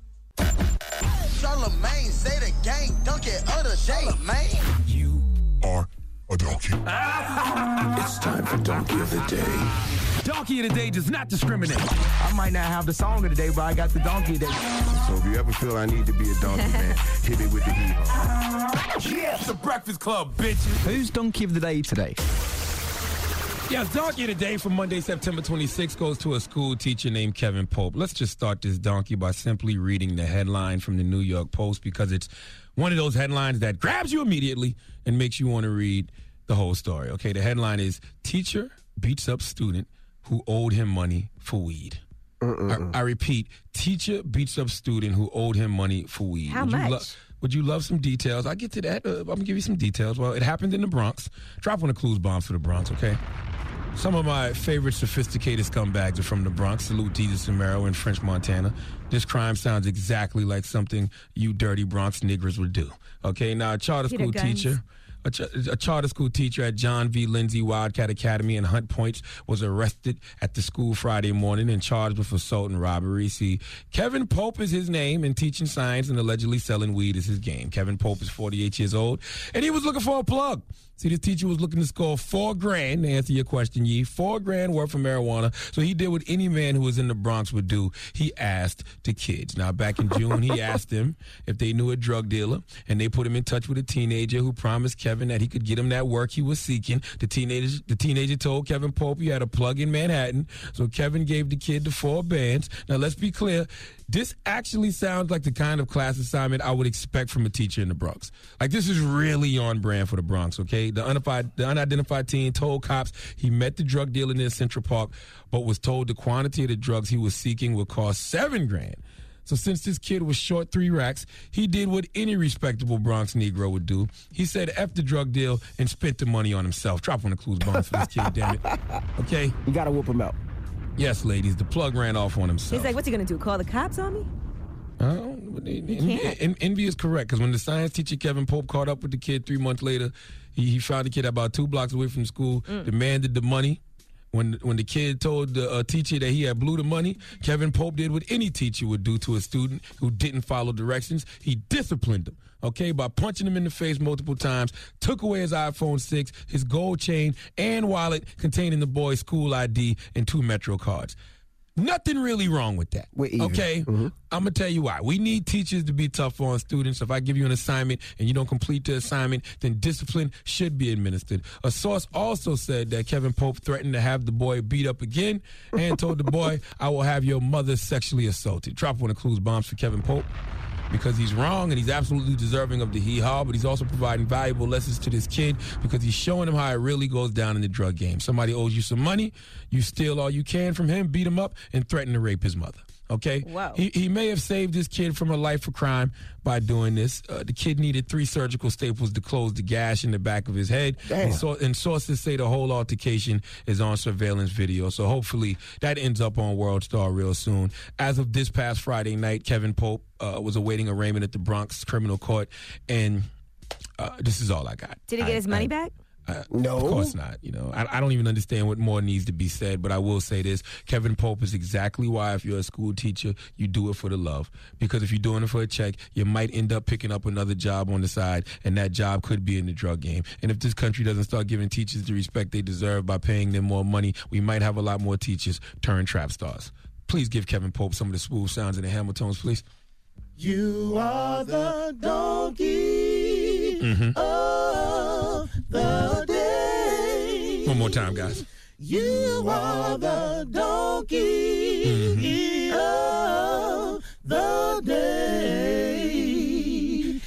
Charlamagne, say the gang, dunk it of the day, Charlamagne. You are a donkey. It's time for Donkey of the Day. Donkey of the Day does not discriminate. I might not have the song of the day, but I got the donkey of the day. So if you ever feel I need to be a donkey, man, hit me with the heat. Yeah, the Breakfast Club, bitches. Who's Donkey of the Day today? Yes, Donkey of the Day for Monday, September twenty-sixth goes to a school teacher named Kevin Pope. Let's just start this donkey by simply reading the headline from the New York Post because it's one of those headlines that grabs you immediately and makes you want to read the whole story. Okay, the headline is Teacher Beats Up Student Who Owed Him Money for Weed. I, I repeat, teacher beats up student who owed him money for weed. How would you much? would you love some details? I'll get to that. Uh, I'm going to give you some details. Well, it happened in the Bronx. Drop one of clues bombs for the Bronx, okay? Some of my favorite sophisticated scumbags are from the Bronx. Salute Jesus Samaro in French, Montana. This crime sounds exactly like something you dirty Bronx niggers would do. Okay, now a charter Peter school Guns. teacher... A, ch- a charter school teacher at John V. Lindsay Wildcat Academy in Hunt Point was arrested at the school Friday morning and charged with assault and robbery. See, Kevin Pope is his name, and teaching science and allegedly selling weed is his game. Kevin Pope is forty-eight years old, and he was looking for a plug. See, this teacher was looking to score four grand, to answer your question, Yee, four grand worth of marijuana. So he did what any man who was in the Bronx would do. He asked the kids. Now, back in June, he asked them if they knew a drug dealer, and they put him in touch with a teenager who promised Kevin that he could get him that work he was seeking. The teenager, the teenager told Kevin Pope he had a plug in Manhattan, so Kevin gave the kid the four bands. Now, let's be clear. This actually sounds like the kind of class assignment I would expect from a teacher in the Bronx. Like, this is really on brand for the Bronx, okay? The unidentified, the unidentified teen told cops he met the drug dealer near Central Park, but was told the quantity of the drugs he was seeking would cost seven grand. So since this kid was short three racks, he did what any respectable Bronx Negro would do. He said F the drug deal and spent the money on himself. Drop one of the clues bombs for this kid, damn it. Okay? You got to whoop him out. Yes, ladies, the plug ran off on himself. He's like, what's he going to do, call the cops on me? Oh, can't. En- envy is correct, because when the science teacher Kevin Pope caught up with the kid three months later, he, he found the kid about two blocks away from school, Mm. demanded the money. When when the kid told the uh, teacher that he had blew the money, Kevin Pope did what any teacher would do to a student who didn't follow directions. He disciplined him. okay, by punching him in the face multiple times, took away his iPhone six, his gold chain, and wallet containing the boy's school I D and two Metro cards. Nothing really wrong with that, okay? Mm-hmm. I'm going to tell you why. We need teachers to be tough on students. If I give you an assignment and you don't complete the assignment, then discipline should be administered. A source also said that Kevin Pope threatened to have the boy beat up again and told the boy, I will have your mother sexually assaulted. Trop one includes bombs for Kevin Pope because he's wrong and he's absolutely deserving of the hee-haw, but he's also providing valuable lessons to this kid because he's showing him how it really goes down in the drug game. Somebody owes you some money, you steal all you can from him, beat him up, and threaten to rape his mother. Okay? Wow. He, he may have saved this kid from a life of crime by doing this. Uh, the kid needed three surgical staples to close the gash in the back of his head. And, so, and sources say the whole altercation is on surveillance video. So hopefully that ends up on World Star real soon. As of this past Friday night, Kevin Pope uh, was awaiting arraignment at the Bronx Criminal Court. And uh, this is all I got. Did he get I, his money I, back? Uh, no. Of course not. You know, I, I don't even understand what more needs to be said, but I will say this. Kevin Pope is exactly why if you're a school teacher, you do it for the love. Because if you're doing it for a check, you might end up picking up another job on the side, and that job could be in the drug game. And if this country doesn't start giving teachers the respect they deserve by paying them more money, we might have a lot more teachers turn trap stars. Please give Kevin Pope some of the smooth sounds and the hammer tones, please. You are the donkey Mm-hmm. of the day. One more time, guys. You are the donkey of the day.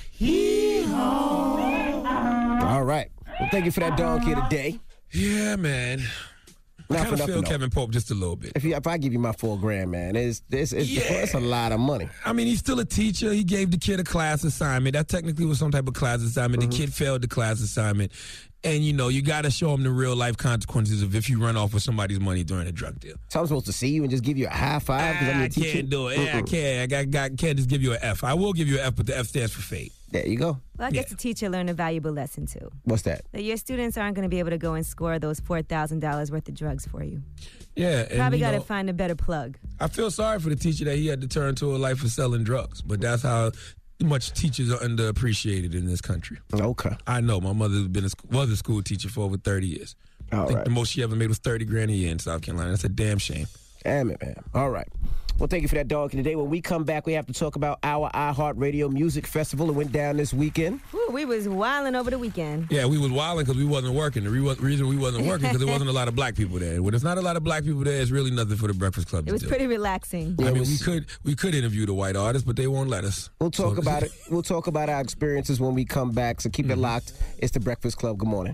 Hee-haw. All right. Well, thank you for that donkey of the day. Yeah, man. I Not kind for of feel nothing, Kevin Pope just a little bit. If, you, if I give you my four grand, man, it's, it's, it's, Yeah. it's a lot of money. I mean, he's still a teacher. He gave the kid a class assignment. That technically was some type of class assignment. Mm-hmm. The kid failed the class assignment. And, you know, you got to show him the real life consequences of if you run off with somebody's money during a drug deal. So I'm supposed to see you and just give you a high five because I'm I your teacher? can't do it. Yeah, I Mm-mm. can't. I got, got, can't just give you an F. I will give you an F, but the F stands for fade. There you go. Well, I guess the teacher learned a valuable lesson, too. What's that? That your students aren't going to be able to go and score those four thousand dollars worth of drugs for you. Yeah. And, Probably you got to know, find a better plug. I feel sorry for the teacher that he had to turn to a life of selling drugs, but that's how much teachers are underappreciated in this country. Okay. I know. My mother been a, was a school teacher for over thirty years. All I think right. the most she ever made was thirty grand a year in South Carolina. That's a damn shame. Damn it, man. All right. Well, thank you for that dog today. When we come back, we have to talk about our iHeartRadio Music Festival. It went down this weekend. Ooh, we was wilding over the weekend. Yeah, we was wilding because we wasn't working. The re- reason we wasn't working because there wasn't a lot of black people there. When there's not a lot of black people there, it's really nothing for the Breakfast Club It to was do. pretty relaxing. I mean, we could we could interview the white artists, but they won't let us. We'll talk So- about it. We'll talk about our experiences when we come back. So keep Mm-hmm. it locked. It's the Breakfast Club. Good morning.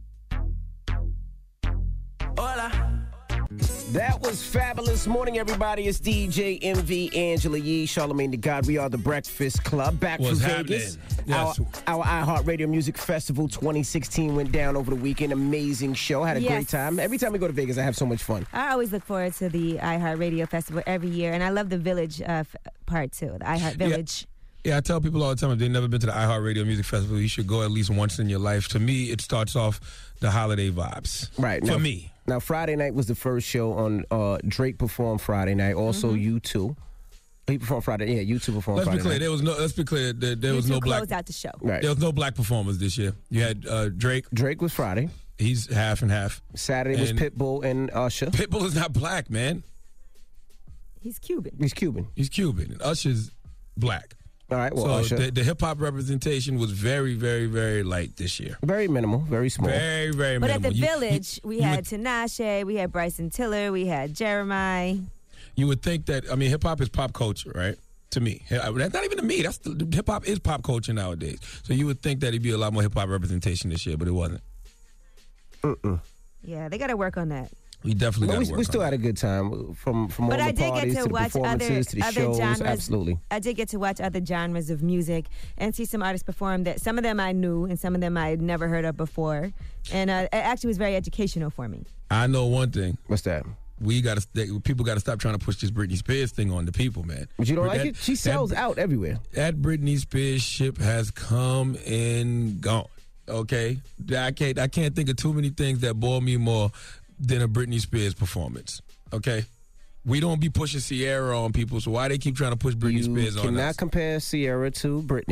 That was fabulous. Morning, everybody. It's D J M V, Angela Yee, Charlamagne the God. We are the Breakfast Club. Back What's from happening? Vegas. Yes. Our, our iHeartRadio Music Festival twenty sixteen went down over the weekend. Amazing show. Had a Yes. great time. Every time we go to Vegas, I have so much fun. I always look forward to the iHeartRadio Festival every year, and I love the Village uh, f- part, too, the iHeart Village. Yeah, I tell people all the time if they've never been to the iHeartRadio Music Festival, you should go at least once in your life. To me, it starts off the holiday vibes. Right. For now, me. Now, Friday night was the first show on uh, Drake performed Friday night. Also, Mm-hmm. U two. He performed Friday. Yeah, U two performed Let's Friday be clear. night. There was no. Let's be clear. There, there was You no two black. close out the show. Right. There was no black performers this year. You had uh, Drake. Drake was Friday. He's half and half. Saturday was And Pitbull and Usher. Pitbull is not black, man. He's Cuban. He's Cuban. He's Cuban. And Usher's black. All right, well, so Usher. the, the hip hop representation was very, very, very light this year. Very minimal, very small. Very, very But minimal. at the You- Village, you- we you had would- Tinashe, we had Bryson Tiller, we had Jeremiah. You would think that, I mean, hip hop is pop culture, right? To me. That's not even to me. That's the, hip hop is pop culture nowadays. So you would think that it'd be a lot more hip hop representation this year, but it wasn't. Mm-mm. Yeah, they got to work on that. We definitely But got we, to work we still on had a good time from from But all I the did parties get to to the watch other, performances to the other shows. genres. Absolutely. I did get to watch other genres of music and see some artists perform that some of them I knew and some of them I had never heard of before. And uh, it actually was very educational for me. I know one thing. What's that? We got to people got to stop trying to push this Britney Spears thing on the people, man. But you don't That- like it? She sells that, out everywhere. That Britney Spears ship has come and gone. Okay, I can't I can't think of too many things that bore me more than a Britney Spears performance. Okay, we don't be pushing Sierra on people, so why they keep trying to push Britney You Spears on cannot us? compare Sierra to Britney.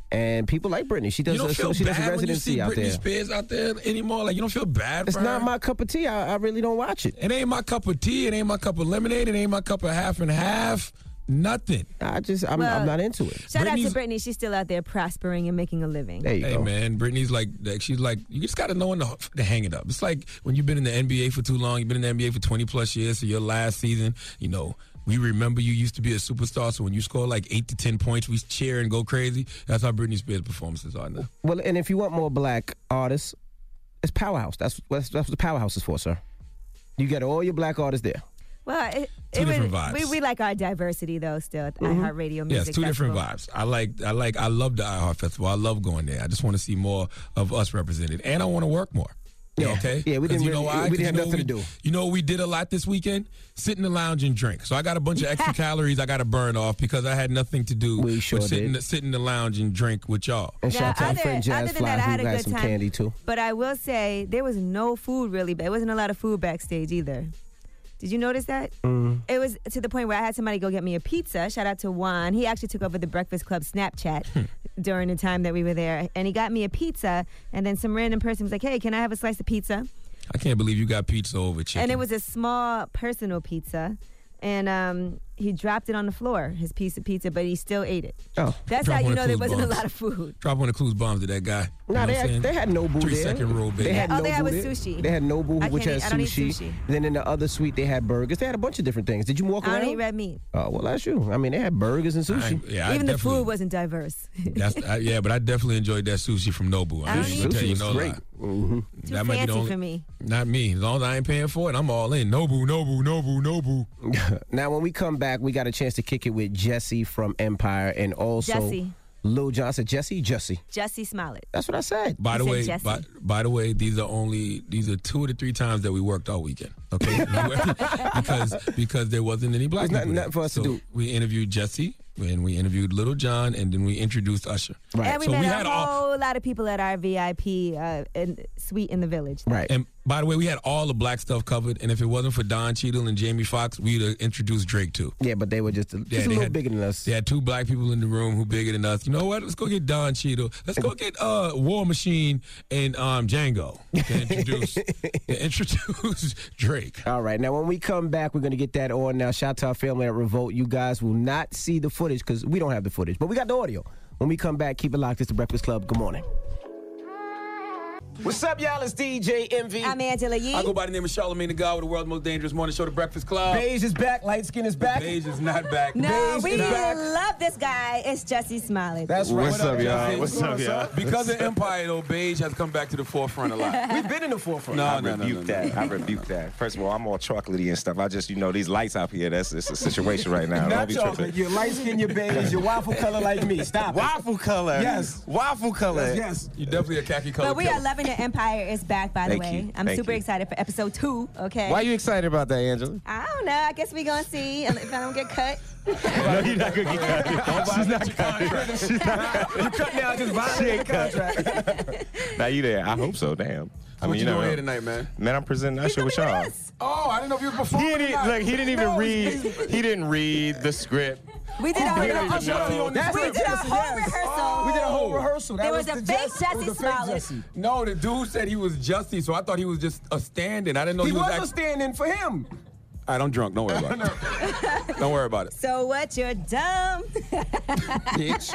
And people like Britney. She does. You don't a, feel she does a bad when you residency see out Britney there. Spears out there anymore. Like you don't feel bad. It's for not her? my cup of tea. I, I really don't watch it. It ain't my cup of tea. It ain't my cup of lemonade. It ain't my cup of half and half. Nothing. I just, I'm, Well, I'm not into it. Shout Britney's- out to Britney. She's still out there prospering and making a living. There you Hey go. man, Britney's like, like she's like you just got to know when to, to hang it up. It's like when you've been in the N B A for too long. You've been in the N B A for twenty plus years. So your last season, you know, we remember you used to be a superstar. So when you score like eight to ten points, we cheer and go crazy. That's how Britney Spears' performances are now. Well, and if you want more black artists, it's Powerhouse. That's that's, that's what the Powerhouse is for, sir. You get all your black artists there. Well, it, Two it different would, vibes. We, we like our diversity though. Still at Mm-hmm. iHeartRadio Music Yes, two different Festival. vibes. I like, I like, I love the iHeart Festival. I love going there. I just want to see more of us represented, and I want to work more. Yeah. Okay. Yeah, we 'Cause didn't You know really- why? we 'Cause didn't you have know nothing to we- do. You know what we did a lot this weekend? Sit in the lounge and drink. So I got a bunch of extra calories I got to burn off because I had nothing to do. We sure but sit in did. the, sit in the lounge and drink with y'all. And Now, shout out to our other- friend other Jazz than Fly, that, I had who a got good some time. candy too. But I will say there was no food really. But it wasn't a lot of food backstage either. Did you notice that? Mm. It was to the point where I had somebody go get me a pizza. Shout out to Juan. He actually took over the Breakfast Club Snapchat during the time that we were there. And he got me a pizza. And then some random person was like, hey, can I have a slice of pizza? I can't believe you got pizza over chicken. And it was a small personal pizza. And um, he dropped it on the floor, his piece of pizza, but he still ate it. Oh. That's Drop how you one know of there Clues wasn't a bombs. lot of food. Drop one of Clues bombs to that guy. No, You know they what I'm had, saying? they had Nobu Three there. second roll, baby. They had Oh, they had Nobu with there. sushi. They had Nobu, I which can't has eat- I don't eat sushi. sushi. Then in the other suite, they had burgers. They had a bunch of different things. Did you walk I around? don't eat red meat. Oh, well, that's you. I mean, they had burgers and sushi. I- yeah, I Even the definitely- food wasn't diverse. That's, I, yeah, but I definitely enjoyed that sushi from Nobu. I don't ain't eat gonna tell you Sushi no was great. lie. Mm-hmm. Too That might be the fancy only- for me. Not me. As long as I ain't paying for it, I'm all in. Nobu, Nobu, Nobu, Nobu. Now, when we come back, we got a chance to kick it with Jesse from Empire and also Jesse. Lil Jon. I said Jesse, Jesse. Jesse Smollett. That's what I said. By You the said way, Jesse. by, by the way, these are only these are two to three times that we worked all weekend. Okay, because because there wasn't any black There's people. nothing- nothing for us to So do. We interviewed Jesse and we interviewed Little John and then we introduced Usher. Right. And we so met we a had all. whole lot of people at our V I P uh, in, suite in the village. Right. And by the way, we had all the black stuff covered. And if it wasn't for Don Cheadle and Jamie Foxx, we'd have introduced Drake too. Yeah, but they were just, a, just Yeah, a they little had- bigger than us. They had two black people in the room who bigger than us. You know what? Let's go get Don Cheadle. Let's go get uh, War Machine and um, Django to introduce, to introduce Drake. All right. Now, when we come back, we're going to get that on. Now, shout out to our family at Revolt. You guys will not see the footage because we don't have the footage, but we got the audio. When we come back, keep it locked. It's the Breakfast Club. Good morning. What's up, y'all? It's D J M V. I'm Angela Yee. I go by the name of Charlamagne the God with the world's most dangerous morning show, The Breakfast Club. Beige is back. Light skin is back. Beige is not back. No, Beige we is back. love this guy. It's Jesse Smollett. That's right. What's up, y'all? Jesse? What's up, y'all? Because of Empire, though, Beige has come back to the forefront a lot. We've been in the forefront. No, I no, no, rebuke no, no. that. I rebuke that. First of all, I'm all chocolatey and stuff. I just, you know, these lights out here, that's it's a situation right now. Not Don't be chocolate. tripping. You're light skin, you're beige, you're waffle color like me. Stop it. Waffle color. Yes. Waffle color. Yes, yes. You definitely a khaki color. But we are loving the Empire is back, by the Thank way. you. I'm Thank super you. excited for episode two, okay? Why are you excited about that, Angela? I don't know. I guess we going to see if I don't get cut. No, you're not going to get cut. She's not cut. She's not You cut now, just violate the contract. Now you there. I hope so, damn. I What mean, you you know, doing here tonight, man? man, I'm presenting Usher with With y'all. us. Oh, I didn't know if you was performing. He didn't, tonight. look, he didn't even No, read. he's- He didn't read the script. We did our, He didn't we even know. That's did the our Jesse, whole yes. rehearsal. We did a whole rehearsal. That There was a the fake Jesse- Jesse it was the fake Smollett. Jesse. No, the dude said he was Justy, so I thought he was just a stand-in. I didn't know He he, was act- a stand-in for him. All right, I'm drunk. Don't worry about it. Don't worry about it. So what? You're dumb. Bitch.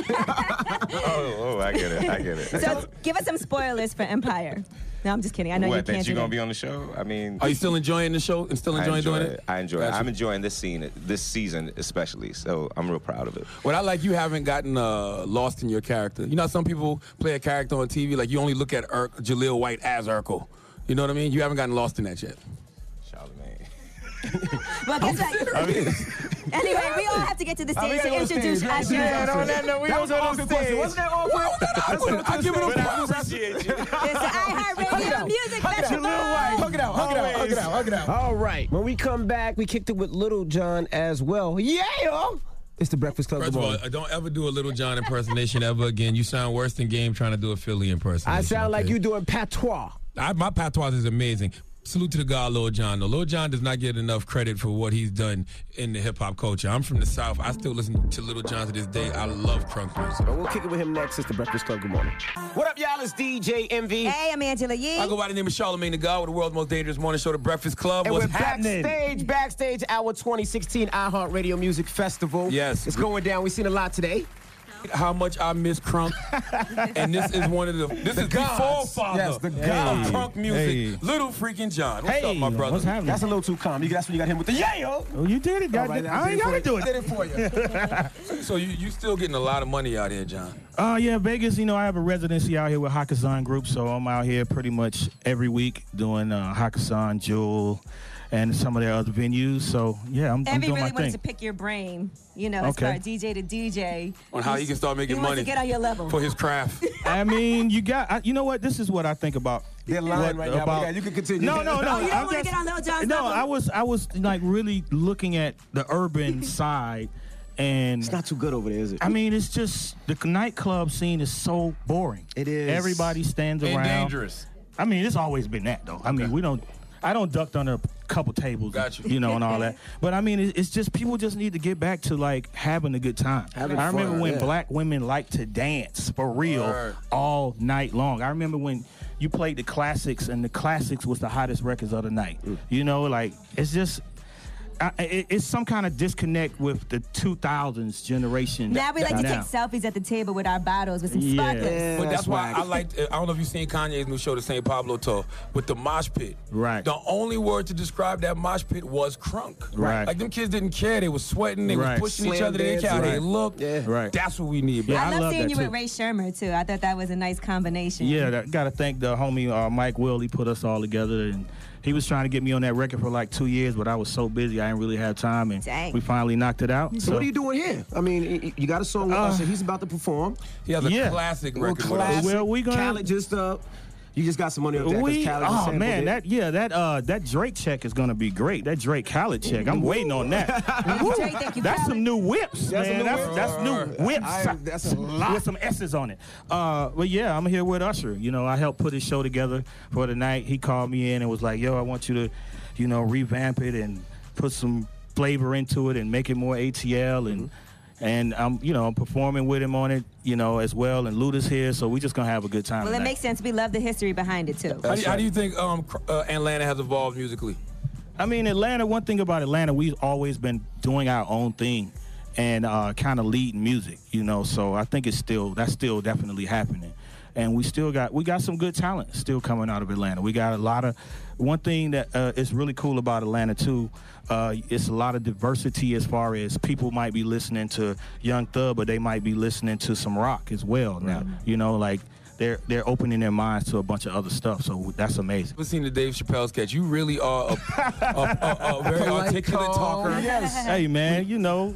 Oh, oh, I get it. I get it. So give us some spoilers for Empire. No, I'm just kidding. I know what, you that can't you do gonna that. be on the show? I mean, Are you still enjoying the show and still I enjoying enjoy doing it. it? I enjoy it. Gotcha. I'm enjoying this scene, this season especially. So I'm real proud of it. What I like, you haven't gotten uh, lost in your character. You know, how some people play a character on T V, like you only look at Ur- Jaleel White as Urkel. You know what I mean? You haven't gotten lost in that yet. Charlamagne. Well, guess what? I mean, Anyway, we all have to get to the I mean, stage to on the introduce stage, right? Usher. Yeah, no, no, no, we That was was an on awkward the question. stage. Wasn't that awkward? Let's go to I give it a But I pause. appreciate you. It's the iHeartRadio Music Hug it out. Festival. Hug it out, hug it out, hug it out, hug it out. All right. When we come back, we kicked it with Little John as well. Yeah! It's the Breakfast Club. First Good of all, morning. uh, don't ever do a Little John impersonation ever again. You sound worse than Game trying to do a Philly impersonation. I sound like okay? you doing patois. I, my patois is amazing. Salute to the God, Lil Jon. No, Lil Jon does not get enough credit for what he's done in the hip-hop culture. I'm from the South. I still listen to Lil Jon to this day. I love crunk music. We'll kick it with him next. It's the Breakfast Club. Good morning. What up, y'all? It's D J M V. Hey, I'm Angela Yee. I go by the name of Charlamagne the God with the world's most dangerous morning show, The Breakfast Club. And What's we're happening? backstage, backstage, our twenty sixteen iHeartRadio Music Festival. Yes. It's going down. We've seen a lot today. How much I miss crunk, and this is one of the this The is gods. the forefather Yes, the of gods. crunk music. Hey. Little freaking John. What's Hey, up, my brother? what's happening? That's a little too calm. You, that's when you got him with the yayo. Oh, you did it. All God, right, I ain't did got to it do it. Did it for you. So you you still getting a lot of money out here, John? Uh, yeah, Vegas, you know, I have a residency out here with Hakkasan Group, so I'm out here pretty much every week doing uh, Hakkasan, Jewel, and some of their other venues. So, yeah, I'm, I'm Envy doing really my wanted thing. to pick your brain, you know, as Okay. far as D J to D J. On how he can start making he wants money to get on your level. for his craft. I mean, you got, I, you know what? This is what I think about. They're lying what- right now, but about- yeah, you can continue. No, no, no. Oh, you don't I'm want to just- get on Lil Jon's No, level? I was, I was like really looking at the urban side, and it's not too good over there, is it? I mean, it's just the nightclub scene is so boring. It is. Everybody stands And around. dangerous. I mean, it's always been that though. I mean, we don't. I don't duck under a couple tables, Got you. you know, and all that. But I mean, it- it's just people just need to get back to like having a good time. Having I remember fun, when yeah. black women liked to dance for real Word. all night long. I remember when you played the classics, and the classics was the hottest records of the night. You know, like it's just. I, it, it's some kind of disconnect with the two thousands generation. Now we like to now. take selfies at the table with our bottles with some Yeah. sparklers. Yeah, But that's, that's why whack. I like. I don't know if you've seen Kanye's new show, the Saint Pablo Tour, with the mosh pit. Right. The only word to describe that mosh pit was crunk. Right. Like them kids didn't care. They was sweating. They Right. was pushing each Slam other. They didn't care how dance, they right. looked. Yeah. Right. That's what we need. Yeah, I I love love seeing that you too. with Ray Shermer too. I thought that was a nice combination. Yeah, that, gotta thank the homie uh, Mike Will. He put us all together, and he was trying to get me on that record for like two years, but I was so busy I didn't really have time, and Dang. we finally knocked it out. So what are you doing here? I mean, y- y- you got a song with Uh, us, and he's about to perform. He has a Yeah. classic Little record with classic. us. Well, we gonna- Khaled just uh, you just got some money up there. 'cause We, Khaled just oh sampled man, it. that yeah, that uh, that Drake check is gonna be great. That Drake Khaled check, I'm waiting on that. Woo. Drake, thank you, That's Khaled. some new whips, That's some man. new That's whips? that's new whips. I- that's a lot. With some S's on it. Uh, but yeah, I'm here with Usher. You know, I helped put his show together for the night. He called me in and was like, "Yo, I want you to, you know, revamp it and put some flavor into it and make it more A T L and." And I'm, you know, I'm performing with him on it, you know, as well. And Luda's here, so we just gonna have a good time. Well, it tonight. makes sense. We love the history behind it too. How do, you, how do you think um, cr- uh, Atlanta has evolved musically? I mean, Atlanta, one thing about Atlanta, we've always been doing our own thing and uh, kind of leading music, you know, so I think it's still, that's still definitely happening. And we still got, we got some good talent still coming out of Atlanta. We got a lot of, one thing that uh, is really cool about Atlanta too, uh, it's a lot of diversity as far as people might be listening to Young Thug, but they might be listening to some rock as well now, you know, like, They're, they're opening their minds to a bunch of other stuff, so that's amazing. I've seen the Dave Chappelle sketch. You really are a, a, a, a very articulate talker. Yes. Hey, man, you know,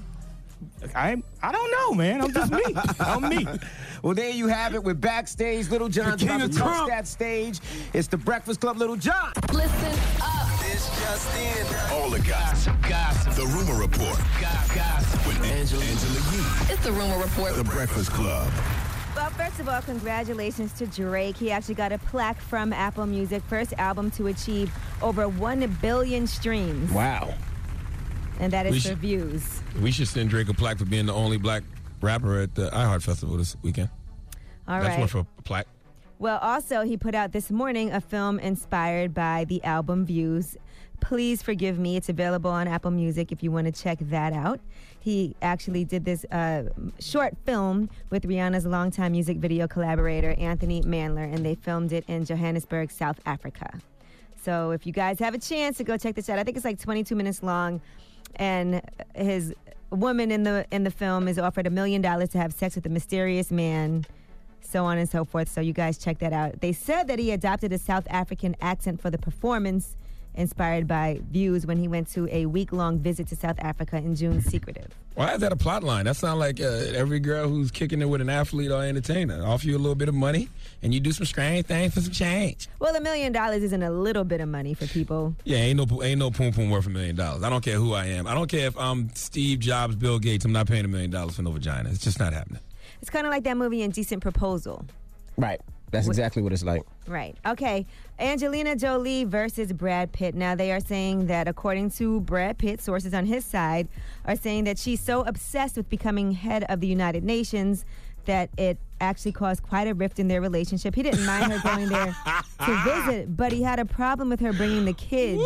I I don't know, man. I'm just me. I'm me. Well, there you have it. We're backstage. Little John's The king about of to touch Trump. that stage. It's the Breakfast Club, Little John. Listen up. This just in. All the gossip. Gossip. The Rumor Report. Gossip. With Angela, Angela Yee. It's the Rumor Report. The Breakfast Club. Well, first of all, congratulations to Drake. He actually got a plaque from Apple Music, first album to achieve over one billion streams. Wow. And that We is for should- views. We should send Drake a plaque for being the only black rapper at the iHeart Festival this weekend. All That's right. one for a plaque. Well, also, he put out this morning a film inspired by the album Views. Please Forgive Me. It's available on Apple Music if you want to check that out. He actually did this uh, short film with Rihanna's longtime music video collaborator, Anthony Mandler, and they filmed it in Johannesburg, South Africa. So if you guys have a chance to go check this out, I think it's like twenty-two minutes long, and his woman in the in the film is offered a million dollars to have sex with a mysterious man, so on and so forth. So you guys check that out. They said that he adopted a South African accent for the performance, inspired by Views when he went to a week-long visit to South Africa in June Secretive. Why is that a plot line? That sounds like uh, every girl who's kicking it with an athlete or entertainer. Offer you a little bit of money, and you do some strange things for some change. Well, a million dollars isn't a little bit of money for people. Yeah, ain't no ain't no poom poom worth a million dollars. I don't care who I am. I don't care if I'm Steve Jobs, Bill Gates. I'm not paying a million dollars for no vagina. It's just not happening. It's kind of like that movie Indecent Proposal. Right. That's exactly what it's like. Right. Okay. Angelina Jolie versus Brad Pitt. Now, they are saying that, according to Brad Pitt, sources on his side are saying that she's so obsessed with becoming head of the United Nations that it actually caused quite a rift in their relationship. He didn't mind her going there to visit, but he had a problem with her bringing the kids.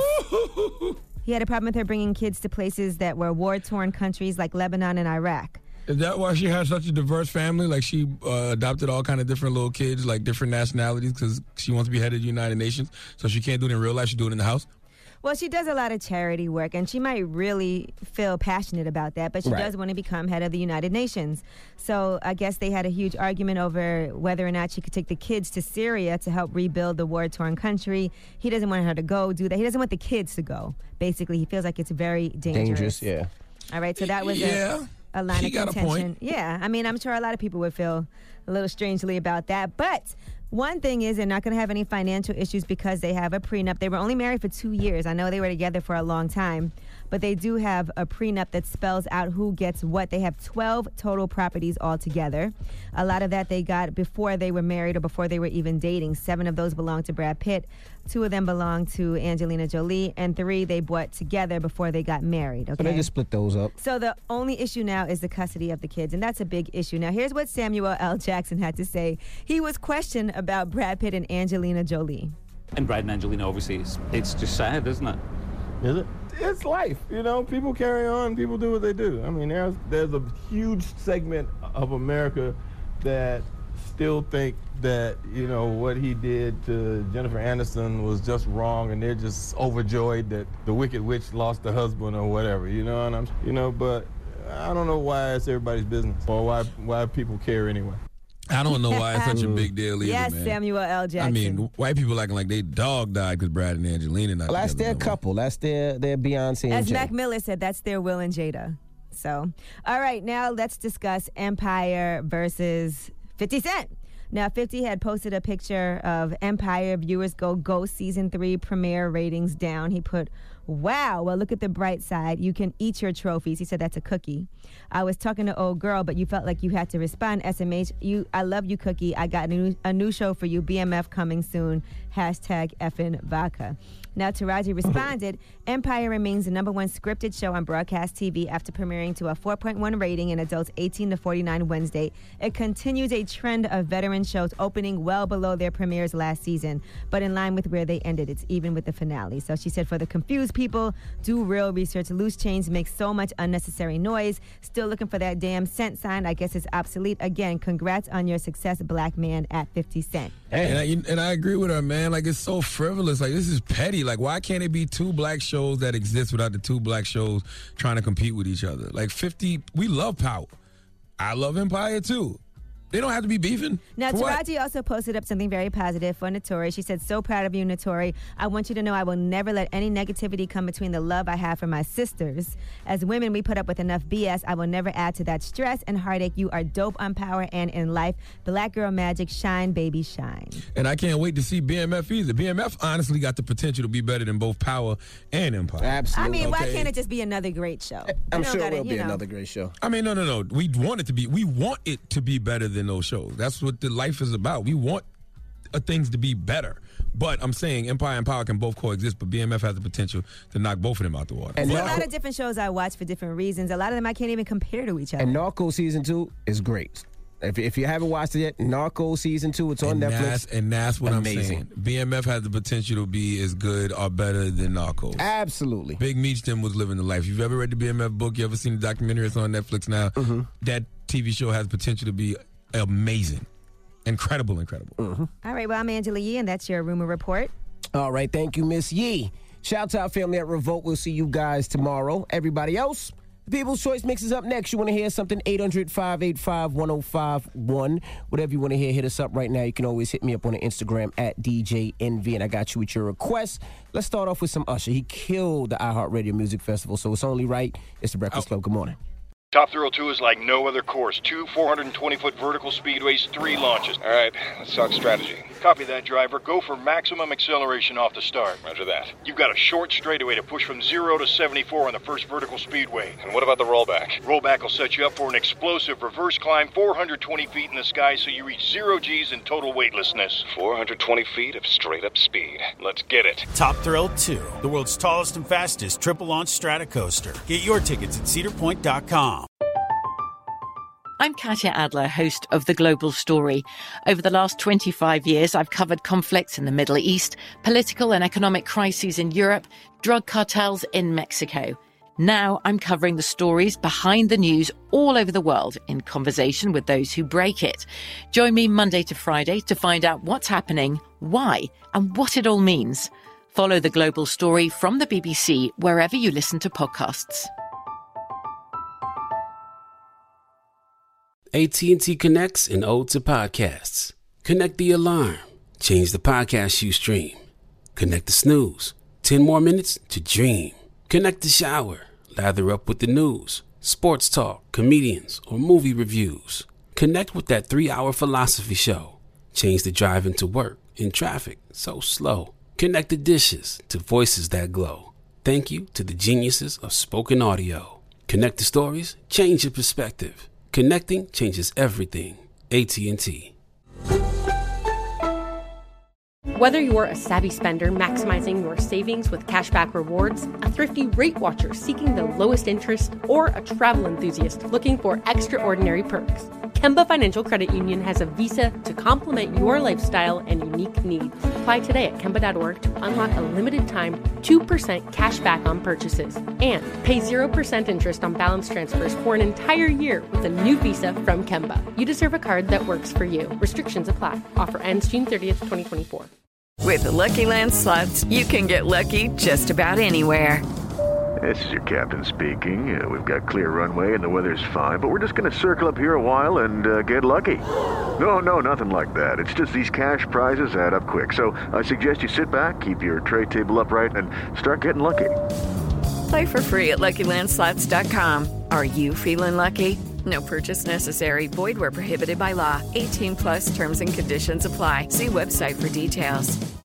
He had a problem with her bringing kids to places that were war-torn countries like Lebanon and Iraq. Is that why she has such a diverse family? Like she uh, adopted all kind of different little kids, like different nationalities, because she wants to be head of the United Nations. So she can't do it in real life. She do it in the house. Well, she does a lot of charity work, and she might really feel passionate about that, but she Right. does want to become head of the United Nations. So I guess they had a huge argument over whether or not she could take the kids to Syria to help rebuild the war-torn country. He doesn't want her to go do that. He doesn't want the kids to go. Basically, he feels like it's very dangerous. Dangerous, yeah. All right, so that was Yeah. a, a line She of got a contention. point. Yeah, I mean, I'm sure a lot of people would feel a little strangely about that. But one thing is they're not going to have any financial issues because they have a prenup. They were only married for two years. I know they were together for a long time, but they do have a prenup that spells out who gets what. They have twelve total properties altogether. A lot of that they got before they were married or before they were even dating. Seven of those belong to Brad Pitt. Two of them belong to Angelina Jolie, and three they bought together before they got married. Okay. So they just split those up. So the only issue now is the custody of the kids, and that's a big issue. Now, here's what Samuel L. Jackson had to say. He was questioned about Brad Pitt and Angelina Jolie. And Brad and Angelina, obviously, it's, it's just sad, isn't it? Is it? It's life, you know. People carry on. People do what they do. I mean, there's there's a huge segment of America that still think that, you know, what he did to Jennifer Aniston was just wrong, and they're just overjoyed that the Wicked Witch lost her husband or whatever, you know. And I'm, you know, but I don't know why it's everybody's business or why why people care anyway. I don't know why it's such a big deal either, Yes, man. Samuel L. Jackson. I mean, white people acting like they dog died because Brad and Angelina not Well, that's together their no more. couple. That's their, their Beyonce and As Jay. Mac Miller said, that's their Will and Jada. So, all right, now let's discuss Empire versus fifty Cent. Now, fifty had posted a picture of Empire. Viewers go Ghost Season three premiere ratings down. He put, wow, well, look at the bright side. You can eat your trophies. He said that's a cookie. I was talking to old girl, but you felt like you had to respond. S M H, you, I love you, Cookie. I got a new, a new show for you. B M F coming soon. Hashtag effing vodka. Now, Taraji responded, Empire remains the number one scripted show on broadcast T V after premiering to a four point one rating in adults eighteen to forty-nine Wednesday. It continues a trend of veteran shows opening well below their premieres last season, but in line with where they ended. It's even with the finale. So she said, for the confused people, do real research. Loose Change makes so much unnecessary noise. Still looking for that damn cent sign. I guess it's obsolete. Again, congrats on your success, black man, at fifty Cent. And I, and I agree with her, man. Like, it's so frivolous. Like, this is petty. Like, why can't it be two black shows that exist without the two black shows trying to compete with each other? Like, fifty, we love Power. I love Empire, too. They don't have to be beefing. Now, For what? Taraji also posted up something very positive for Notori. She said, so proud of you, Notori. I want you to know I will never let any negativity come between the love I have for my sisters. As women, we put up with enough B S. I will never add to that stress and heartache. You are dope on Power and in life. Black girl magic, shine, baby, shine. And I can't wait to see B M F either. B M F honestly got the potential to be better than both Power and Empire. Absolutely. I mean, why Okay. can't it just be another great show? I'm You don't sure gotta, it will you be know. another great show. I mean, no, no, no. We want it to be. We want it to be better than those shows. That's what the life is about. We want uh, things to be better. But I'm saying Empire and Power can both coexist, but B M F has the potential to knock both of them out the water. And There's a Narco- lot of different shows I watch for different reasons. A lot of them I can't even compare to each other. And Narco season two is great. If, if you haven't watched it yet, Narco season two, it's on and Netflix. That's, and that's what Amazing. I'm saying. B M F has the potential to be as good or better than Narcos. Absolutely. Big Meachton was living the life. If you've ever read the B M F book, you ever seen the documentary, it's on Netflix now. Mm-hmm. That T V show has potential to be amazing. Incredible, incredible. Mm-hmm. All right, well, I'm Angela Yee, and that's your rumor report. All right, thank you, Miss Yee. Shout out family at Revolt. We'll see you guys tomorrow. Everybody else, the People's Choice Mix is up next. You want to hear something? eight hundred, five eight five, one oh five one. Whatever you want to hear, hit us up right now. You can always hit me up on the Instagram at D J N V, and I got you with your requests. Let's start off with some Usher. He killed the iHeartRadio Music Festival, so it's only right. It's the Breakfast Club. Good morning. Top Thrill two is like no other course. Two four hundred twenty foot vertical speedways, three launches. All right, let's talk strategy. Copy that, driver. Go for maximum acceleration off the start. Roger that. You've got a short straightaway to push from zero to seventy-four on the first vertical speedway. And what about the rollback? Rollback will set you up for an explosive reverse climb four hundred twenty feet in the sky so you reach zero G's in total weightlessness. four hundred twenty feet of straight-up speed. Let's get it. Top Thrill two, the world's tallest and fastest triple-launch Stratocoaster. Get your tickets at cedar point dot com. I'm Katya Adler, host of The Global Story. Over the last twenty-five years, I've covered conflicts in the Middle East, political and economic crises in Europe, drug cartels in Mexico. Now I'm covering the stories behind the news all over the world in conversation with those who break it. Join me Monday to Friday to find out what's happening, why, and what it all means. Follow The Global Story from the B B C wherever you listen to podcasts. A T and T connects an ode to podcasts. Connect the alarm. Change the podcast you stream. Connect the snooze. Ten more minutes to dream. Connect the shower. Lather up with the news, sports talk, comedians, or movie reviews. Connect with that three-hour philosophy show. Change the drive into work in traffic so slow. Connect the dishes to voices that glow. Thank you to the geniuses of spoken audio. Connect the stories. Change your perspective. Connecting changes everything. A T and T. Whether you're a savvy spender maximizing your savings with cashback rewards, a thrifty rate watcher seeking the lowest interest, or a travel enthusiast looking for extraordinary perks, Kemba Financial Credit Union has a visa to complement your lifestyle and unique needs. Apply today at Kemba dot org to unlock a limited-time two percent cash back on purchases and pay zero percent interest on balance transfers for an entire year with a new visa from Kemba. You deserve a card that works for you. Restrictions apply. Offer ends June thirtieth, twenty twenty-four. With the Lucky Land Slots, you can get lucky just about anywhere. This is your captain speaking. Uh, we've got clear runway and the weather's fine, but we're just going to circle up here a while and uh, get lucky. No, no, nothing like that. It's just these cash prizes add up quick. So I suggest you sit back, keep your tray table upright, and start getting lucky. Play for free at Lucky Land Slots dot com. Are you feeling lucky? No purchase necessary. Void where prohibited by law. eighteen plus terms and conditions apply. See website for details.